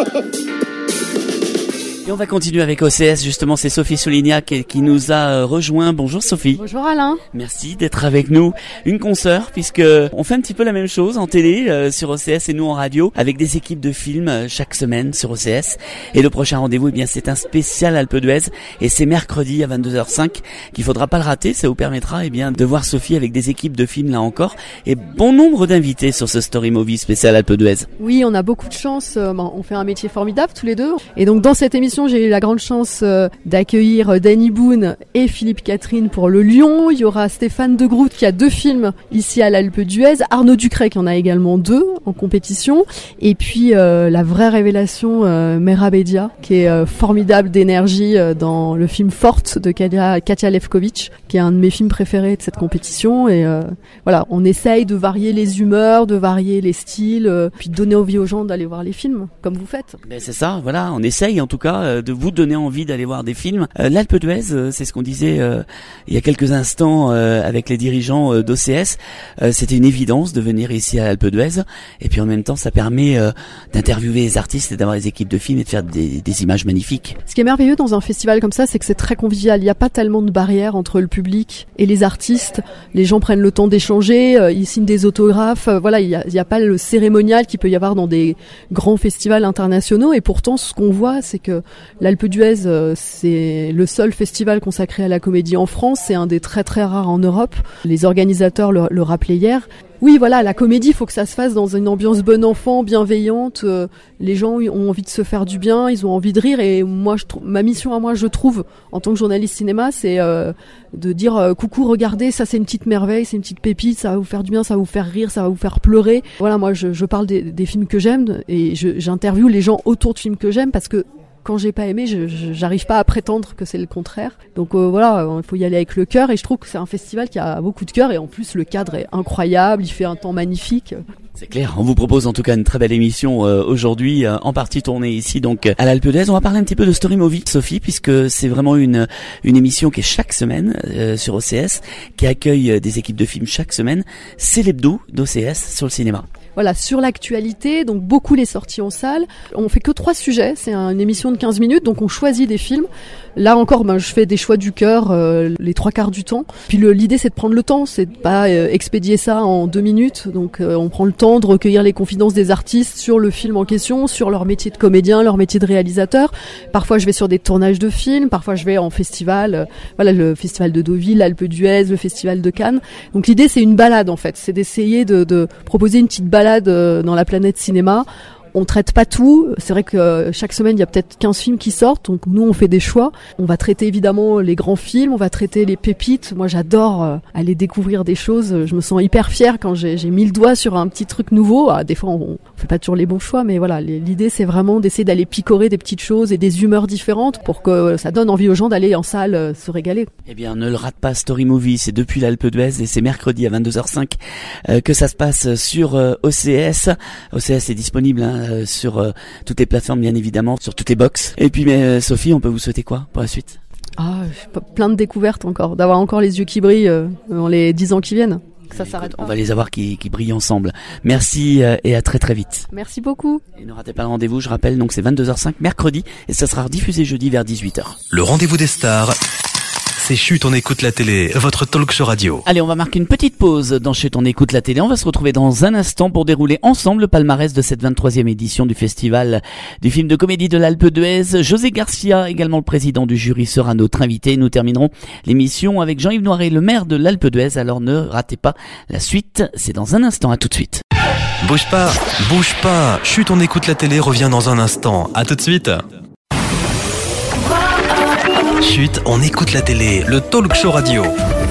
Et on va continuer avec O C S, justement c'est Sophie Solignac qui nous a rejoint. Bonjour Sophie. Bonjour Alain. Merci d'être avec nous. Une consoeur, puisque on fait un petit peu la même chose en télé euh, sur O C S et nous en radio, avec des équipes de films euh, chaque semaine sur O C S. Et le prochain rendez-vous, eh bien c'est un spécial Alpe d'Huez et c'est mercredi à vingt-deux heures cinq qu'il faudra pas le rater. Ça vous permettra eh bien de voir Sophie avec des équipes de films là encore et bon nombre d'invités sur ce Story Movie spécial Alpe d'Huez. Oui, on a beaucoup de chance. On fait un métier formidable tous les deux. Et donc dans cette émission, j'ai eu la grande chance euh, d'accueillir Danny Boone et Philippe Catherine pour Le Lion. Il y aura Stéphane De Groot qui a deux films ici à l'Alpe d'Huez. Arnaud Ducret qui en a également deux en compétition. Et puis euh, la vraie révélation, euh, Mera Bedia, qui est euh, formidable d'énergie euh, dans le film Forte de Katia, Katia Lefkovitch, qui est un de mes films préférés de cette compétition. Et euh, voilà, on essaye de varier les humeurs, de varier les styles, euh, puis de donner envie aux gens d'aller voir les films, comme vous faites. Ben c'est ça, voilà, on essaye en tout cas euh, de vous donner envie d'aller voir des films. Euh, L'Alpe d'Huez, euh, c'est ce qu'on disait euh, il y a quelques instants euh, avec les dirigeants euh, d'O C S. Euh, c'était une évidence de venir ici à l'Alpe d'Huez. Et puis en même temps, ça permet euh, d'interviewer les artistes et d'avoir des équipes de films et de faire des, des images magnifiques. Ce qui est merveilleux dans un festival comme ça, c'est que c'est très convivial. Il n'y a pas tellement de barrières entre le public et les artistes. Les gens prennent le temps d'échanger, euh, ils signent des autographes. Euh, voilà, il n'y a, il y a pas le cérémonial qu'il peut y avoir dans des grands festivals internationaux. Et pourtant, ce qu'on voit, c'est que l'Alpe d'Huez, euh, c'est le seul festival consacré à la comédie en France. C'est un des très très rares en Europe. Les organisateurs le, le rappelaient hier. Oui, voilà, la comédie, il faut que ça se fasse dans une ambiance bon enfant, bienveillante. Euh, les gens ont envie de se faire du bien, ils ont envie de rire. Et moi, je trou- ma mission à moi, je trouve, en tant que journaliste cinéma, c'est euh, de dire euh, coucou, regardez, ça c'est une petite merveille, c'est une petite pépite, ça va vous faire du bien, ça va vous faire rire, ça va vous faire pleurer. Voilà, moi, je, je parle des, des films que j'aime et je, j'interviewe les gens autour de films que j'aime parce que quand j'ai pas aimé, je, je, j'arrive pas à prétendre que c'est le contraire. Donc euh, voilà, il faut y aller avec le cœur et je trouve que c'est un festival qui a beaucoup de cœur et en plus le cadre est incroyable, il fait un temps magnifique. C'est clair, on vous propose en tout cas une très belle émission euh, aujourd'hui, euh, en partie tournée ici donc à l'Alpe d'Huez. On va parler un petit peu de Story Movie, Sophie, puisque c'est vraiment une une émission qui est chaque semaine euh, sur O C S, qui accueille euh, des équipes de films chaque semaine. C'est l'hebdo d'O C S sur le cinéma. Voilà, sur l'actualité, donc beaucoup les sorties en salle. On fait que trois sujets, c'est une émission de quinze minutes, donc on choisit des films. Là encore, ben, je fais des choix du cœur euh, les trois quarts du temps. Puis le, l'idée, c'est de prendre le temps, c'est de pas euh, expédier ça en deux minutes. Donc euh, on prend le temps de recueillir les confidences des artistes sur le film en question, sur leur métier de comédien, leur métier de réalisateur. Parfois, je vais sur des tournages de films, parfois je vais en festival. Euh, voilà, le festival de Deauville, l'Alpe d'Huez, le festival de Cannes. Donc l'idée, c'est une balade en fait, c'est d'essayer de, de proposer une petite balade dans la planète cinéma. On traite pas tout. C'est vrai que chaque semaine, il y a peut-être quinze films qui sortent. Donc nous, on fait des choix. On va traiter évidemment les grands films. On va traiter les pépites. Moi, j'adore euh, aller découvrir des choses. Je me sens hyper fière quand j'ai, j'ai mis le doigt sur un petit truc nouveau. Ah, des fois, on, on fait pas toujours les bons choix. Mais voilà, les, l'idée, c'est vraiment d'essayer d'aller picorer des petites choses et des humeurs différentes pour que ça donne envie aux gens d'aller en salle euh, se régaler. Eh bien, ne le rate pas, Story Movie. C'est depuis l'Alpe d'Huez et c'est mercredi à vingt-deux heures cinq euh, que ça se passe sur euh, O C S. O C S est disponible hein, Euh, sur euh, toutes les plateformes bien évidemment, sur toutes les box. Et puis mais euh, Sophie, on peut vous souhaiter quoi pour la suite? Ah, plein de découvertes encore, d'avoir encore les yeux qui brillent euh, dans les dix ans qui viennent. Ça s'arrête pas. On va les avoir qui, qui brillent ensemble. Merci euh, et à très très vite. Merci beaucoup. Et ne ratez pas le rendez-vous, je rappelle, donc c'est vingt-deux heures cinq mercredi et ça sera diffusé jeudi vers dix-huit heures. Le rendez-vous des stars, c'est Chut, on écoute la télé, votre talk show radio. Allez, on va marquer une petite pause dans Chut, on écoute la télé. On va se retrouver dans un instant pour dérouler ensemble le palmarès de cette vingt-troisième édition du festival du film de comédie de l'Alpe d'Huez. José Garcia, également le président du jury, sera notre invité. Nous terminerons l'émission avec Jean-Yves Noiret, le maire de l'Alpe d'Huez. Alors ne ratez pas la suite, c'est dans un instant. À tout de suite. Bouge pas, bouge pas. Chut, on écoute la télé revient dans un instant. À tout de suite. Chut, on écoute la télé, le talk show radio.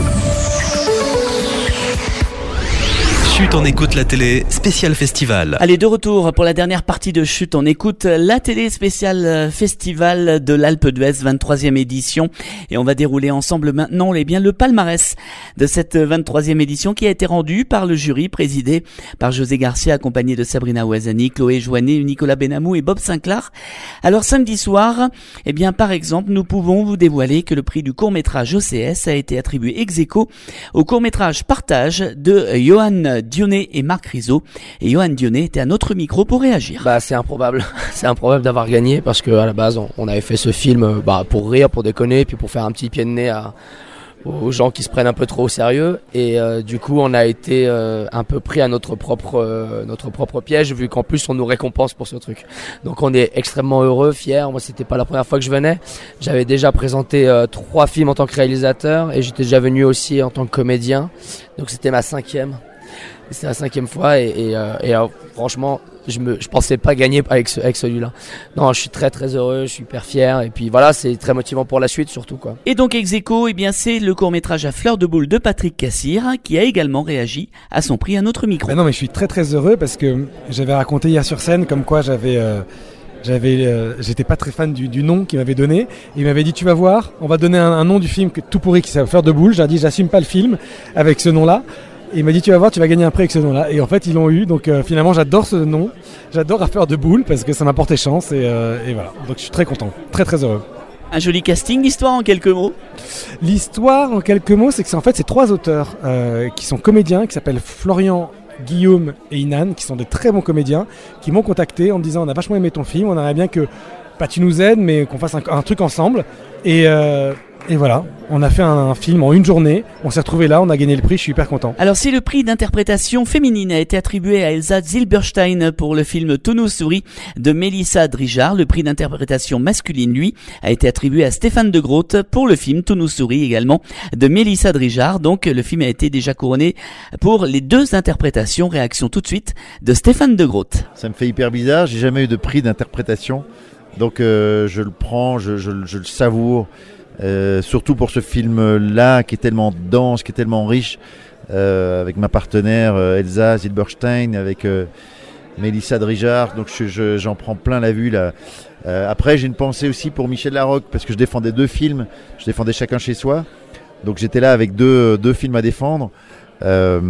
Chut, on écoute la télé, spécial festival. Allez, de retour pour la dernière partie de Chut, on écoute la télé spéciale festival de l'Alpe d'Huez, vingt-troisième édition. Et on va dérouler ensemble maintenant eh bien, le palmarès de cette vingt-troisième édition qui a été rendue par le jury présidé par José Garcia, accompagné de Sabrina Ouazani, Chloé Joannet, Nicolas Benamou et Bob Sinclair. Alors samedi soir, eh bien par exemple, nous pouvons vous dévoiler que le prix du court-métrage O C S a été attribué ex aequo au court-métrage Partage de Johan Dionnet et Marc Rizzo. Et Johan Dionnet était à notre micro pour réagir. Bah c'est improbable, c'est improbable d'avoir gagné parce que à la base on, on avait fait ce film bah, pour rire, pour déconner, puis pour faire un petit pied de nez à, aux gens qui se prennent un peu trop au sérieux. Et euh, du coup on a été euh, un peu pris à notre propre euh, notre propre piège vu qu'en plus on nous récompense pour ce truc. Donc on est extrêmement heureux, fiers. Moi c'était pas la première fois que je venais. J'avais déjà présenté euh, trois films en tant que réalisateur et j'étais déjà venu aussi en tant que comédien. Donc c'était ma cinquième. C'est la cinquième fois et, et, euh, et euh, franchement je me je pensais pas gagner avec, ce, avec celui-là. Non, je suis très très heureux, je suis hyper fier et puis voilà, c'est très motivant pour la suite surtout quoi. Et donc ex aequo, eh bien c'est le court-métrage à fleur de boule de Patrick Cassir qui a également réagi à son prix à notre micro. Ben non mais je suis très très heureux parce que j'avais raconté hier sur scène comme quoi j'avais euh, j'avais euh, j'étais pas très fan du, du nom qu'il m'avait donné. Il m'avait dit tu vas voir, on va donner un, un nom du film que, tout pourri qui s'appelle Fleur de boule. J'ai dit j'assume pas le film avec ce nom-là. Et il m'a dit tu vas voir, tu vas gagner un prix avec ce nom-là. Et en fait ils l'ont eu, donc euh, finalement j'adore ce nom, j'adore à faire de boule parce que ça m'a porté chance et, euh, et voilà. Donc je suis très content, très très heureux. Un joli casting, l'histoire en quelques mots. L'histoire en quelques mots, c'est que c'est en fait c'est trois auteurs euh, qui sont comédiens, qui s'appellent Florian, Guillaume et Inan, qui sont des très bons comédiens, qui m'ont contacté en me disant on a vachement aimé ton film, on aimerait bien que bah, tu nous aides, mais qu'on fasse un, un truc ensemble. Et euh, Et voilà, on a fait un, un film en une journée, on s'est retrouvés là, on a gagné le prix, je suis hyper content. Alors si le prix d'interprétation féminine a été attribué à Elsa Zilberstein pour le film Tounou Souris de Mélissa Drijard, le prix d'interprétation masculine, lui, a été attribué à Stéphane de Groot pour le film Tounou Souris également de Mélissa Drijard. Donc le film a été déjà couronné pour les deux interprétations. Réaction tout de suite de Stéphane de Groot. Ça me fait hyper bizarre, j'ai jamais eu de prix d'interprétation, donc euh, je le prends, je, je, je le savoure. Euh, surtout pour ce film-là qui est tellement dense, qui est tellement riche, euh, avec ma partenaire euh, Elsa Zilberstein, avec euh, Mélissa Drijard, donc je, je, j'en prends plein la vue là. Euh, après j'ai une pensée aussi pour Michel Larocque, parce que je défendais deux films, je défendais Chacun chez soi, donc j'étais là avec deux, deux films à défendre. Euh,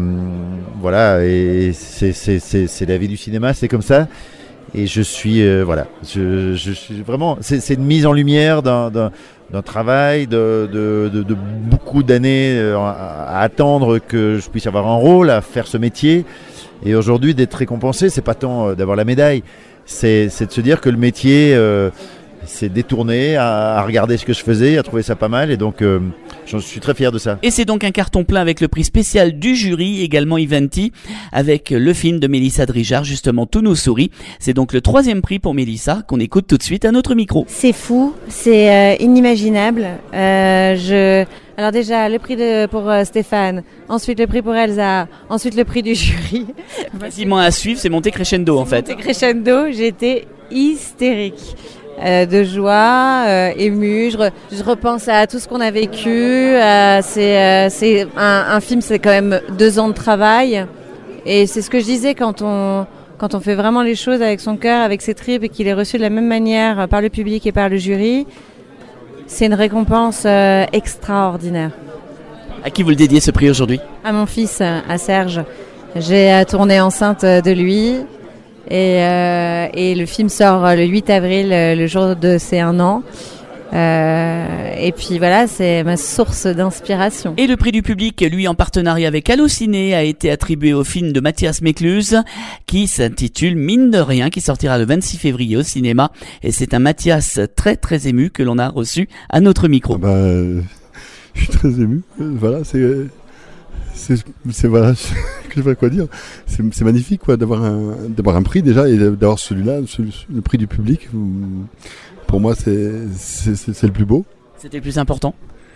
voilà, et c'est, c'est, c'est, c'est la vie du cinéma, c'est comme ça. Et je suis, euh, voilà, je, je suis vraiment, c'est, c'est une mise en lumière d'un, d'un, d'un travail, de, de, de, de beaucoup d'années à, à attendre que je puisse avoir un rôle, à faire ce métier. Et aujourd'hui, d'être récompensé, c'est pas tant d'avoir la médaille, c'est, c'est de se dire que le métier euh, s'est détourné à, à regarder ce que je faisais, à trouver ça pas mal. Et donc, euh, je suis très fier de ça. Et c'est donc un carton plein avec le prix spécial du jury, également Eventi, avec le film de Mélissa Drijard, justement Tounou Souris. C'est donc le troisième prix pour Mélissa, qu'on écoute tout de suite à notre micro. C'est fou, c'est euh, inimaginable. Euh, je... Alors déjà, le prix de, pour euh, Stéphane, ensuite le prix pour Elsa, ensuite le prix du jury. Quasiment à suivre, c'est monté crescendo en fait. Monté crescendo, j'étais hystérique. Euh, de joie, euh, émue. Je, re, je repense à tout ce qu'on a vécu. Euh, c'est euh, c'est un, un film, c'est quand même deux ans de travail. Et c'est ce que je disais quand on quand on fait vraiment les choses avec son cœur, avec ses tripes, et qu'il est reçu de la même manière par le public et par le jury. C'est une récompense euh, extraordinaire. À qui vous le dédiez ce prix aujourd'hui ? À mon fils, à Serge. J'ai tourné enceinte de lui. Et, euh, et le film sort le huit avril, le jour de ses un an. Euh, et puis voilà, c'est ma source d'inspiration. Et le prix du public, lui en partenariat avec Allociné, a été attribué au film de Mathias Mécluse qui s'intitule Mine de rien, qui sortira le vingt-six février au cinéma. Et c'est un Mathias très très ému que l'on a reçu à notre micro. Bah, euh, je suis très ému. Voilà, c'est, c'est, c'est voilà, je sais pas quoi dire. C'est, c'est magnifique, quoi, d'avoir un, d'avoir un prix déjà et d'avoir celui-là, celui, le prix du public. Pour moi, c'est, c'est, c'est, c'est le plus beau. C'était le plus important.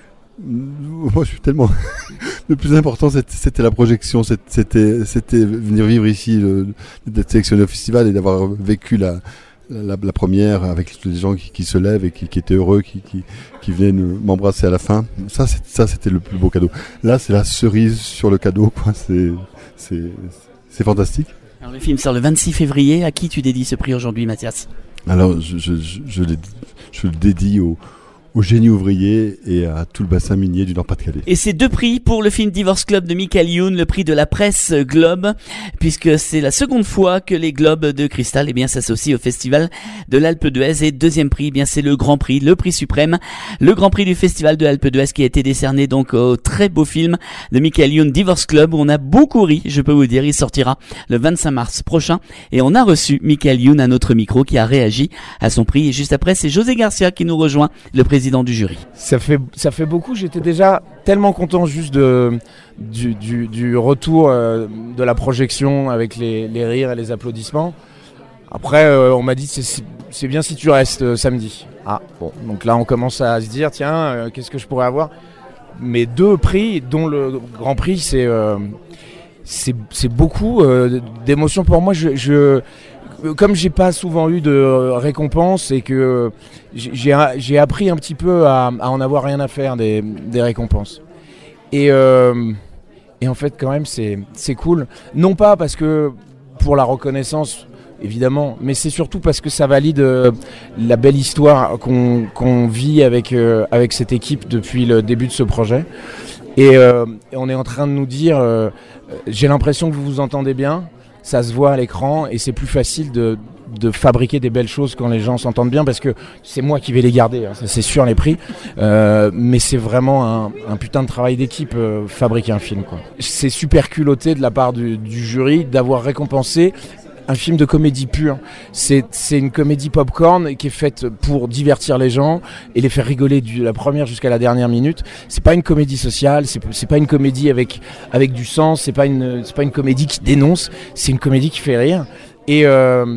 Moi, je suis tellement. Le plus important, c'était, c'était la projection, c'était, c'était venir vivre ici, le, d'être sélectionné au festival et d'avoir vécu la. La, la première avec les gens qui, qui se lèvent et qui, qui étaient heureux, qui, qui, qui viennent m'embrasser à la fin. Ça, c'est, ça, c'était le plus beau cadeau. Là, c'est la cerise sur le cadeau, quoi. C'est, c'est, c'est fantastique. Alors, le film sort le vingt-six février. À qui tu dédies ce prix aujourd'hui, Mathias ? Alors, je, je, je, je, je le dédie au, au génie ouvrier et à tout le bassin minier du Nord-Pas-de-Calais. Et c'est deux prix pour le film Divorce Club de Michael Youn, le prix de la presse Globe, puisque c'est la seconde fois que les Globes de Cristal eh bien, s'associent au Festival de l'Alpe d'Huez. Et deuxième prix, eh bien, c'est le Grand Prix, le prix suprême, le Grand Prix du Festival de l'Alpe d'Huez qui a été décerné donc au très beau film de Michael Youn, Divorce Club, où on a beaucoup ri, je peux vous dire. Il sortira le vingt-cinq mars prochain et on a reçu Michael Youn à notre micro qui a réagi à son prix. Et juste après, c'est José Garcia qui nous rejoint, le président du jury. Ça fait, ça fait beaucoup, j'étais déjà tellement content juste de, du, du, du retour euh, de la projection avec les, les rires et les applaudissements. Après, euh, on m'a dit c'est, c'est bien si tu restes euh, samedi. Ah, bon, donc là on commence à se dire tiens, euh, qu'est-ce que je pourrais avoir ? Mais deux prix, dont le Grand Prix, c'est, euh, c'est, c'est beaucoup euh, d'émotions pour moi. Je... je Comme j'ai pas souvent eu de récompenses et que j'ai, j'ai appris un petit peu à, à en avoir rien à faire des, des récompenses. Et, euh, et en fait, quand même, c'est, c'est cool. Non pas parce que pour la reconnaissance, évidemment, mais c'est surtout parce que ça valide euh, la belle histoire qu'on, qu'on vit avec, euh, avec cette équipe depuis le début de ce projet. Et, euh, et on est en train de nous dire, euh, j'ai l'impression que vous vous entendez bien. Ça se voit à l'écran et c'est plus facile de, de fabriquer des belles choses quand les gens s'entendent bien parce que c'est moi qui vais les garder, hein, ça c'est sûr les prix, euh, mais c'est vraiment un, un putain de travail d'équipe euh, fabriquer un film, quoi. C'est super culotté de la part du, du jury d'avoir récompensé un film de comédie pure. C'est, c'est une comédie popcorn qui est faite pour divertir les gens et les faire rigoler de la première jusqu'à la dernière minute. C'est pas une comédie sociale, c'est, c'est pas une comédie avec, avec du sens, c'est pas une, c'est pas une comédie qui dénonce, c'est une comédie qui fait rire. Et, euh,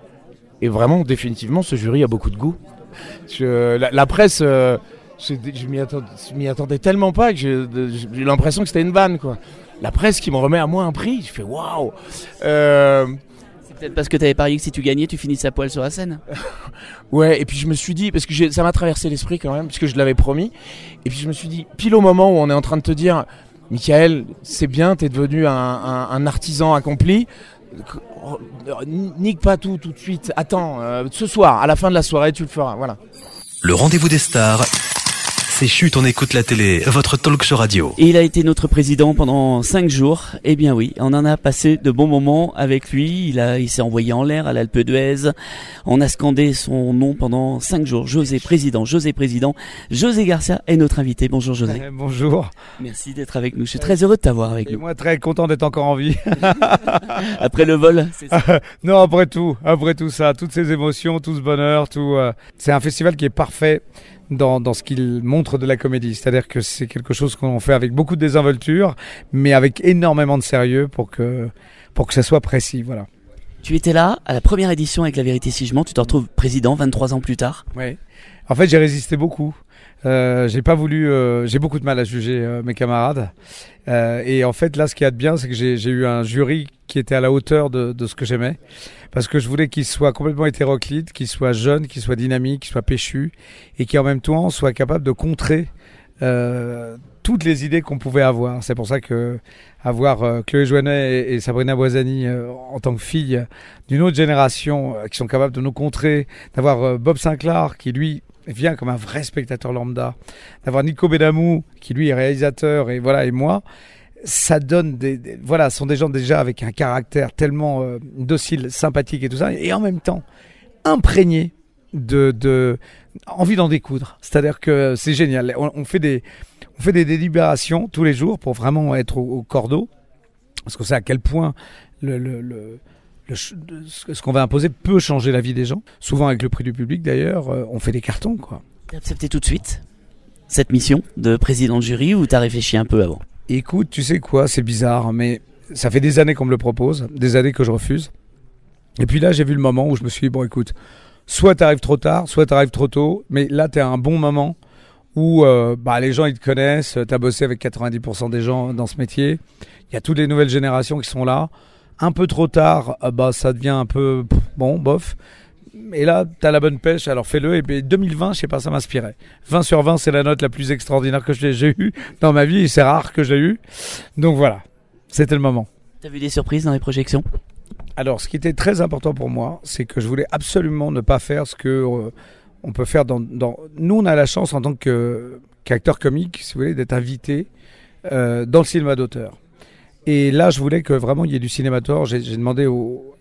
et vraiment, définitivement, ce jury a beaucoup de goût. Je, la, la presse, euh, je, je, m'y attendais, je m'y attendais tellement pas que j'ai, j'ai eu l'impression que c'était une vanne, quoi. La presse qui me remet à moi un prix, je fais waouh. Euh, Peut-être parce que tu avais parié que si tu gagnais, tu finissais à poil sur la scène. Ouais, et puis je me suis dit, parce que j'ai, ça m'a traversé l'esprit quand même, parce que je l'avais promis. Et puis je me suis dit, pile au moment où on est en train de te dire, Michael, c'est bien, t'es devenu un, un, un artisan accompli. Nique pas tout tout de suite. Attends, euh, ce soir, à la fin de la soirée, tu le feras. Voilà. Le rendez-vous des stars. C'est Chut, on écoute la télé, votre talk show radio. Et il a été notre président pendant cinq jours. Eh bien oui, on en a passé de bons moments avec lui. Il a, il s'est envoyé en l'air à l'Alpe d'Huez. On a scandé son nom pendant cinq jours. José Président, José Président. José Garcia est notre invité. Bonjour José. Euh, bonjour. Merci d'être avec nous. Je suis très heureux de t'avoir avec Et nous. Moi très content d'être encore en vie. Après le vol, c'est ça. Non, après tout, après tout ça, toutes ces émotions, tout ce bonheur, tout. Euh, c'est un festival qui est parfait. Dans, dans ce qu'il montre de la comédie. C'est-à-dire que c'est quelque chose qu'on fait avec beaucoup de désinvolture, mais avec énormément de sérieux pour que, pour que ça soit précis. Voilà. Tu étais là à la première édition avec La Vérité si je mens. Tu te retrouves président vingt-trois ans plus tard. Oui. En fait, j'ai résisté beaucoup. Euh, j'ai pas voulu. Euh, j'ai beaucoup de mal à juger euh, mes camarades. Euh, et en fait, là, ce qu'il y a de bien, c'est que j'ai, j'ai eu un jury qui était à la hauteur de, de ce que j'aimais, parce que je voulais qu'il soit complètement hétéroclite, qu'il soit jeune, qu'il soit dynamique, qu'il soit péchu, et qui en même temps soit capable de contrer euh, toutes les idées qu'on pouvait avoir. C'est pour ça que avoir euh, Chloé Jouanet et, et Sabrina Boisani euh, en tant que filles d'une autre génération euh, qui sont capables de nous contrer, d'avoir euh, Bob Sinclair qui lui vient comme un vrai spectateur lambda, d'avoir Nico Bedamou qui lui est réalisateur et voilà et moi, ça donne des, des voilà, ce sont des gens déjà avec un caractère tellement euh, docile, sympathique et tout ça, et en même temps imprégnés de, de envie d'en découdre. C'est-à-dire que c'est génial. On, on fait des on fait des délibérations tous les jours pour vraiment être au, au cordeau, parce qu'on sait à quel point le, le, le Le, ce qu'on va imposer peut changer la vie des gens. Souvent avec le prix du public d'ailleurs, euh, on fait des cartons, quoi. T'as accepté tout de suite ? cette mission de président de jury ou t'as réfléchi un peu avant? Écoute, tu sais quoi, c'est bizarre, mais ça fait des années qu'on me le propose, des années que je refuse. Et puis là, j'ai vu le moment où je me suis dit, bon écoute, soit t'arrives trop tard, soit t'arrives trop tôt, mais là t'es à un bon moment où euh, bah, les gens ils te connaissent, t'as bossé avec quatre-vingt-dix pour cent des gens dans ce métier, il y a toutes les nouvelles générations qui sont là. Un peu trop tard, euh, bah ça devient un peu pff, bon, bof. Et là, t'as la bonne pêche, alors fais-le. Et puis deux mille vingt, je sais pas, ça m'inspirait. vingt sur vingt, c'est la note la plus extraordinaire que j'ai, j'ai eue dans ma vie, et c'est rare que j'ai eu. Donc voilà, c'était le moment. T'as vu des surprises dans les projections? Alors, ce qui était très important pour moi, c'est que je voulais absolument ne pas faire ce que euh, on peut faire dans, dans... Nous, on a la chance en tant que, qu'acteur comique, si vous voulez, d'être invité euh, dans le cinéma d'auteur. Et là, je voulais que vraiment il y ait du cinéma d'auteur. J'ai, j'ai demandé au,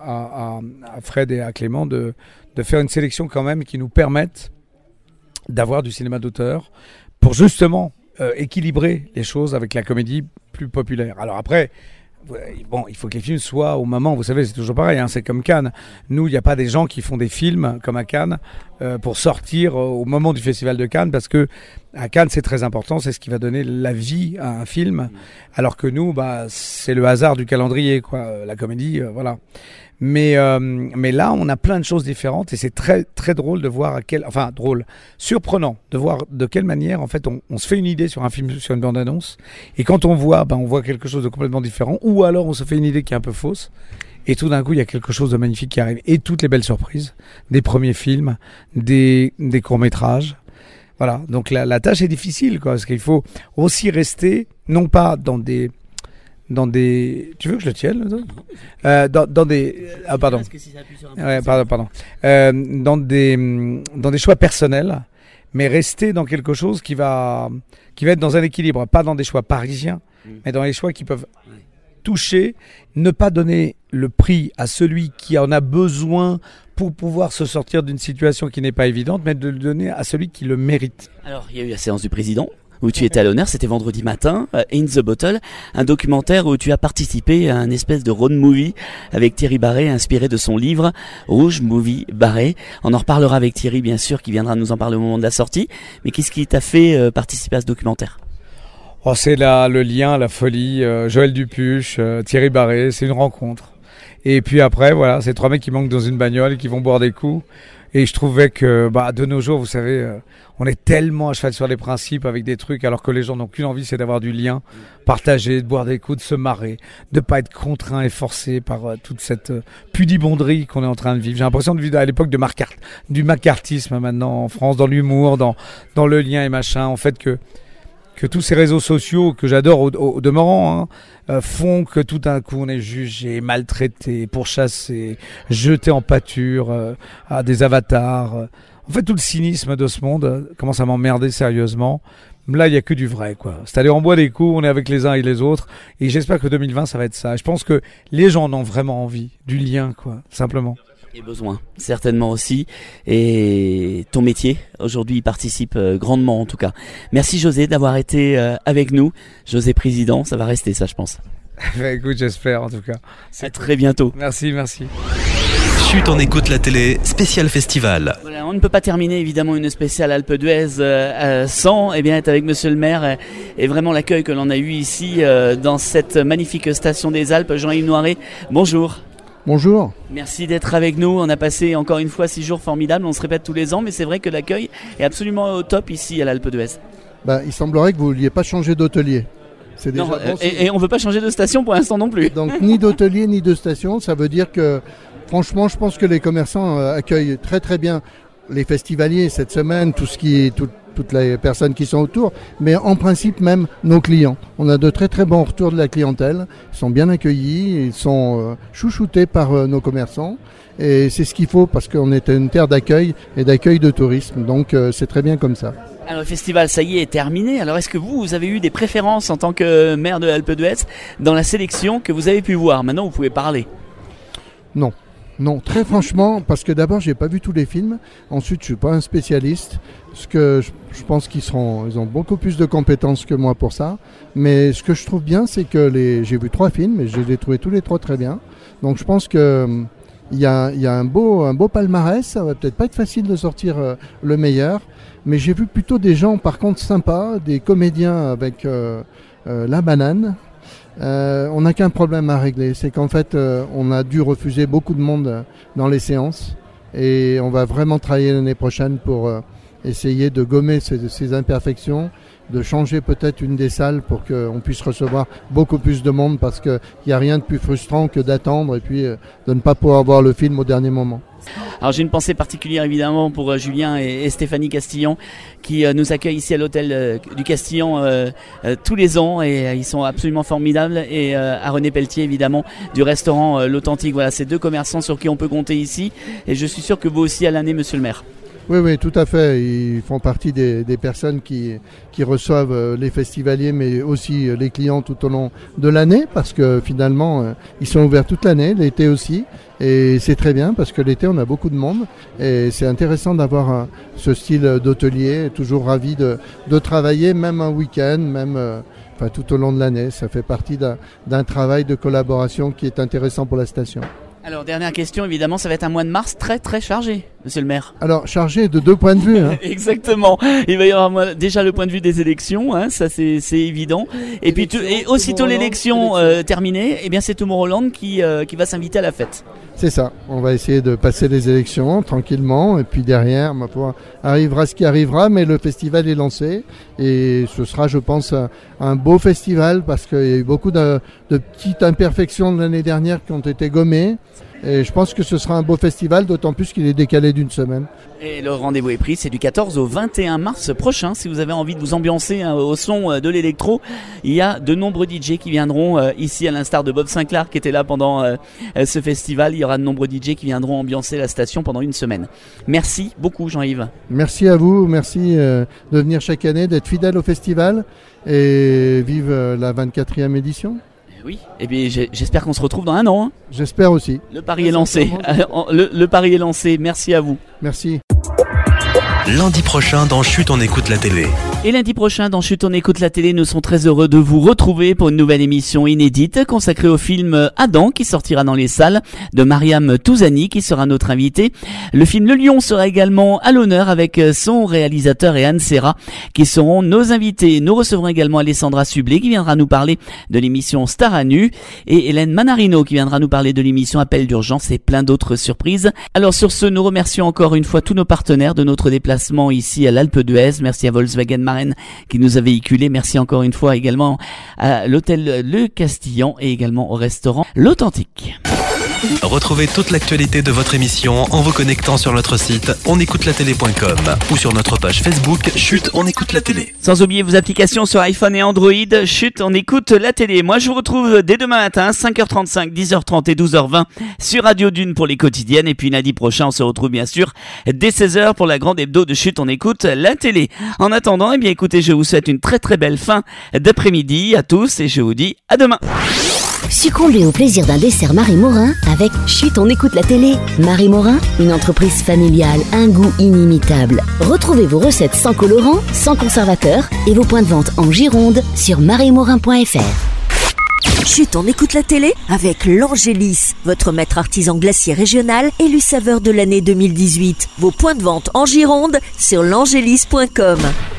à, à, à Fred et à Clément de, de faire une sélection quand même qui nous permette d'avoir du cinéma d'auteur pour justement euh, équilibrer les choses avec la comédie plus populaire. Alors après... Bon, il faut que les films soient au moment, vous savez, c'est toujours pareil, hein, c'est comme Cannes. Nous, il n'y a pas des gens qui font des films comme à Cannes euh, pour sortir au moment du Festival de Cannes, parce que à Cannes, c'est très important, c'est ce qui va donner la vie à un film, alors que nous, bah, c'est le hasard du calendrier, quoi. La comédie, euh, voilà. Mais euh, mais là, on a plein de choses différentes et c'est très très drôle de voir à quel, enfin drôle, surprenant de voir de quelle manière en fait on, on se fait une idée sur un film, sur une bande-annonce, et quand on voit, ben on voit quelque chose de complètement différent, ou alors on se fait une idée qui est un peu fausse, et tout d'un coup il y a quelque chose de magnifique qui arrive, et toutes les belles surprises, des premiers films, des des courts métrages. Voilà, donc la, la tâche est difficile, quoi, parce qu'il faut aussi rester non pas dans des dans des... Tu veux que je le tienne euh, dans, dans des... Ah, pardon. Ouais, pardon, pardon. Euh, dans des, dans des choix personnels, mais rester dans quelque chose qui va, qui va être dans un équilibre, pas dans des choix parisiens, mmh. mais dans les choix qui peuvent ouais. toucher, ne pas donner le prix à celui qui en a besoin pour pouvoir se sortir d'une situation qui n'est pas évidente, mais de le donner à celui qui le mérite. Alors, il y a eu la séance du président, où tu étais à l'honneur, c'était vendredi matin, euh, In the Bottle, un documentaire où tu as participé à un espèce de road movie avec Thierry Barré, inspiré de son livre Rouge Movie Barré. On en reparlera avec Thierry, bien sûr, qui viendra nous en parler au moment de la sortie. Mais qu'est-ce qui t'a fait euh, participer à ce documentaire? Oh, c'est là le lien, la folie, euh, Joël Dupuche, euh, Thierry Barré, c'est une rencontre. Et puis après, voilà, c'est trois mecs qui manquent dans une bagnole et qui vont boire des coups. Et je trouvais que, bah, de nos jours, vous savez, euh, on est tellement à cheval sur les principes avec des trucs, alors que les gens n'ont qu'une envie, c'est d'avoir du lien, partager, de boire des coups, de se marrer, de pas être contraint et forcé par euh, toute cette euh, pudibonderie qu'on est en train de vivre. J'ai l'impression de vivre à l'époque de Marcart, du macartisme maintenant en France, dans l'humour, dans dans le lien et machin. En fait que que tous ces réseaux sociaux que j'adore au, au, au demeurant hein, euh, font que tout d'un coup on est jugé, maltraité, pourchassé, jeté en pâture euh, à des avatars. En fait, tout le cynisme de ce monde euh, commence à m'emmerder sérieusement. Là, il y a que du vrai, quoi. C'est-à-dire, on boit des coups, on est avec les uns et les autres, et j'espère que deux mille vingt, ça va être ça. Et je pense que les gens en ont vraiment envie, du lien, quoi, simplement. Et besoin, certainement aussi. Et ton métier, aujourd'hui, il participe euh, grandement en tout cas. Merci José d'avoir été euh, avec nous. José président, ça va rester ça, je pense. Bah, écoute, j'espère en tout cas. C'est à très bientôt. Merci, merci. Chut, on écoute la télé, spécial festival. Voilà, on ne peut pas terminer évidemment une spéciale Alpe d'Huez euh, sans eh bien, être avec Monsieur le maire et, et vraiment l'accueil que l'on a eu ici euh, dans cette magnifique station des Alpes. Jean-Yves Noiret, bonjour. Bonjour. Merci d'être avec nous. On a passé encore une fois six jours formidables. On se répète tous les ans, mais c'est vrai que l'accueil est absolument au top ici à l'Alpe d'Huez. Bah, il semblerait que vous ne vouliez pas changer d'hôtelier. C'est déjà non, bon, et, et on ne veut pas changer de station pour l'instant non plus. Donc ni d'hôtelier ni de station, ça veut dire que franchement, je pense que les commerçants euh, accueillent très très bien les festivaliers cette semaine, tout ce qui est, tout, toutes les personnes qui sont autour, mais en principe même nos clients. On a de très très bons retours de la clientèle, ils sont bien accueillis, ils sont euh, chouchoutés par euh, nos commerçants, et c'est ce qu'il faut parce qu'on est une terre d'accueil et d'accueil de tourisme, donc euh, c'est très bien comme ça. Alors le festival, ça y est, est terminé. Alors est-ce que vous, vous avez eu des préférences en tant que maire de l'Alpe d'Huez dans la sélection que vous avez pu voir? Maintenant, vous pouvez parler. Non. Non, très franchement, parce que d'abord, j'ai pas vu tous les films. Ensuite, je suis pas un spécialiste. Ce que je, je pense qu'ils seront, ils ont beaucoup plus de compétences que moi pour ça. Mais ce que je trouve bien, c'est que les, j'ai vu trois films et je les ai trouvés tous les trois très bien. Donc, je pense que il y a, il y a un beau, un beau palmarès. Ça va peut-être pas être facile de sortir euh, le meilleur, Mais j'ai vu plutôt des gens, par contre, sympas, des comédiens avec euh, euh, la banane. Euh, on n'a qu'un problème à régler, c'est qu'en fait, euh, on a dû refuser beaucoup de monde dans les séances. Et on va vraiment travailler l'année prochaine pour euh, essayer de gommer ces, ces imperfections, de changer peut-être une des salles pour qu'on puisse recevoir beaucoup plus de monde, parce qu'il n'y a rien de plus frustrant que d'attendre et puis euh, de ne pas pouvoir voir le film au dernier moment. Alors j'ai une pensée particulière évidemment pour euh, Julien et, et Stéphanie Castillon qui euh, nous accueillent ici à l'hôtel euh, du Castillon euh, euh, tous les ans, et euh, ils sont absolument formidables, et euh, à René Pelletier évidemment du restaurant euh, L'Authentique. Voilà, ces deux commerçants sur qui on peut compter ici, et je suis sûr que vous aussi à l'année, monsieur le maire. Oui, oui, tout à fait. Ils font partie des, des personnes qui, qui reçoivent euh, les festivaliers, mais aussi euh, les clients tout au long de l'année, parce que finalement, euh, ils sont ouverts toute l'année, l'été aussi. Et c'est très bien, parce que l'été, on a beaucoup de monde. Et c'est intéressant d'avoir un, ce style d'hôtelier, toujours ravi de, de travailler, même un week-end, même euh, enfin, tout au long de l'année. Ça fait partie d'un, d'un travail de collaboration qui est intéressant pour la station. Alors, dernière question, évidemment, ça va être un mois de mars très très chargé, monsieur le maire. Alors, chargé de deux points de vue. Hein. Exactement. Il va y avoir moi, déjà le point de vue des élections, hein, ça c'est, c'est évident. Et puis tout, et aussitôt l'élection euh, terminée, eh bien c'est Tomorrowland qui, euh, qui va s'inviter à la fête. C'est ça. On va essayer de passer les élections tranquillement, et puis derrière, ma foi, arrivera ce qui arrivera, mais le festival est lancé, et ce sera, je pense, un, un beau festival, parce qu'il y a eu beaucoup de, de petites imperfections de l'année dernière qui ont été gommées. Et je pense que ce sera un beau festival, d'autant plus qu'il est décalé d'une semaine. Et le rendez-vous est pris, c'est du quatorze au vingt et un mars prochain. Si vous avez envie de vous ambiancer hein, au son euh, de l'électro, il y a de nombreux D J qui viendront euh, ici, à l'instar de Bob Sinclair qui était là pendant euh, ce festival. Il y aura de nombreux D J qui viendront ambiancer la station pendant une semaine. Merci beaucoup Jean-Yves. Merci à vous, merci euh, de venir chaque année, d'être fidèle au festival, et vive euh, la vingt-quatrième édition. Oui, et bien j'espère qu'on se retrouve dans un an. Hein. J'espère aussi. Le pari est lancé. le, le pari est lancé. Merci à vous. Merci. Lundi prochain dans Chut, on écoute la télé. Et lundi prochain dans Chut, on écoute la télé, nous sommes très heureux de vous retrouver pour une nouvelle émission inédite consacrée au film Adam qui sortira dans les salles, de Mariam Touzani qui sera notre invitée. Le film Le Lion sera également à l'honneur avec son réalisateur et Anne Serra qui seront nos invités. Nous recevrons également Alessandra Sublet qui viendra nous parler de l'émission Star à nu, et Hélène Manarino qui viendra nous parler de l'émission Appel d'urgence, et plein d'autres surprises. Alors sur ce, nous remercions encore une fois tous nos partenaires de notre déplacement ici à l'Alpe d'Huez. Merci à Volkswagen Marraine qui nous a véhiculés. Merci encore une fois également à l'hôtel Le Castillon et également au restaurant L'Authentique. Retrouvez toute l'actualité de votre émission en vous connectant sur notre site on écoute la télé point com ou sur notre page Facebook Chut, on écoute la télé. Sans oublier vos applications sur iPhone et Android. Chut, on écoute la télé. Moi, je vous retrouve dès demain matin, cinq heures trente-cinq, dix heures trente et douze heures vingt sur Radio Dune pour les quotidiennes. Et puis lundi prochain, on se retrouve bien sûr dès seize heures pour la grande hebdo de Chut, on écoute la télé. En attendant, eh bien écoutez, je vous souhaite une très très belle fin d'après-midi à tous et je vous dis à demain. Succombez au plaisir d'un dessert Marie Morin avec Chut, on écoute la télé. Marie Morin, une entreprise familiale, un goût inimitable. Retrouvez vos recettes sans colorant, sans conservateur et vos points de vente en Gironde sur marie morin point f r. Chut, on écoute la télé avec l'Angélis, votre maître artisan glacier régional élu saveur de l'année deux mille dix-huit. Vos points de vente en Gironde sur l'angélis point com.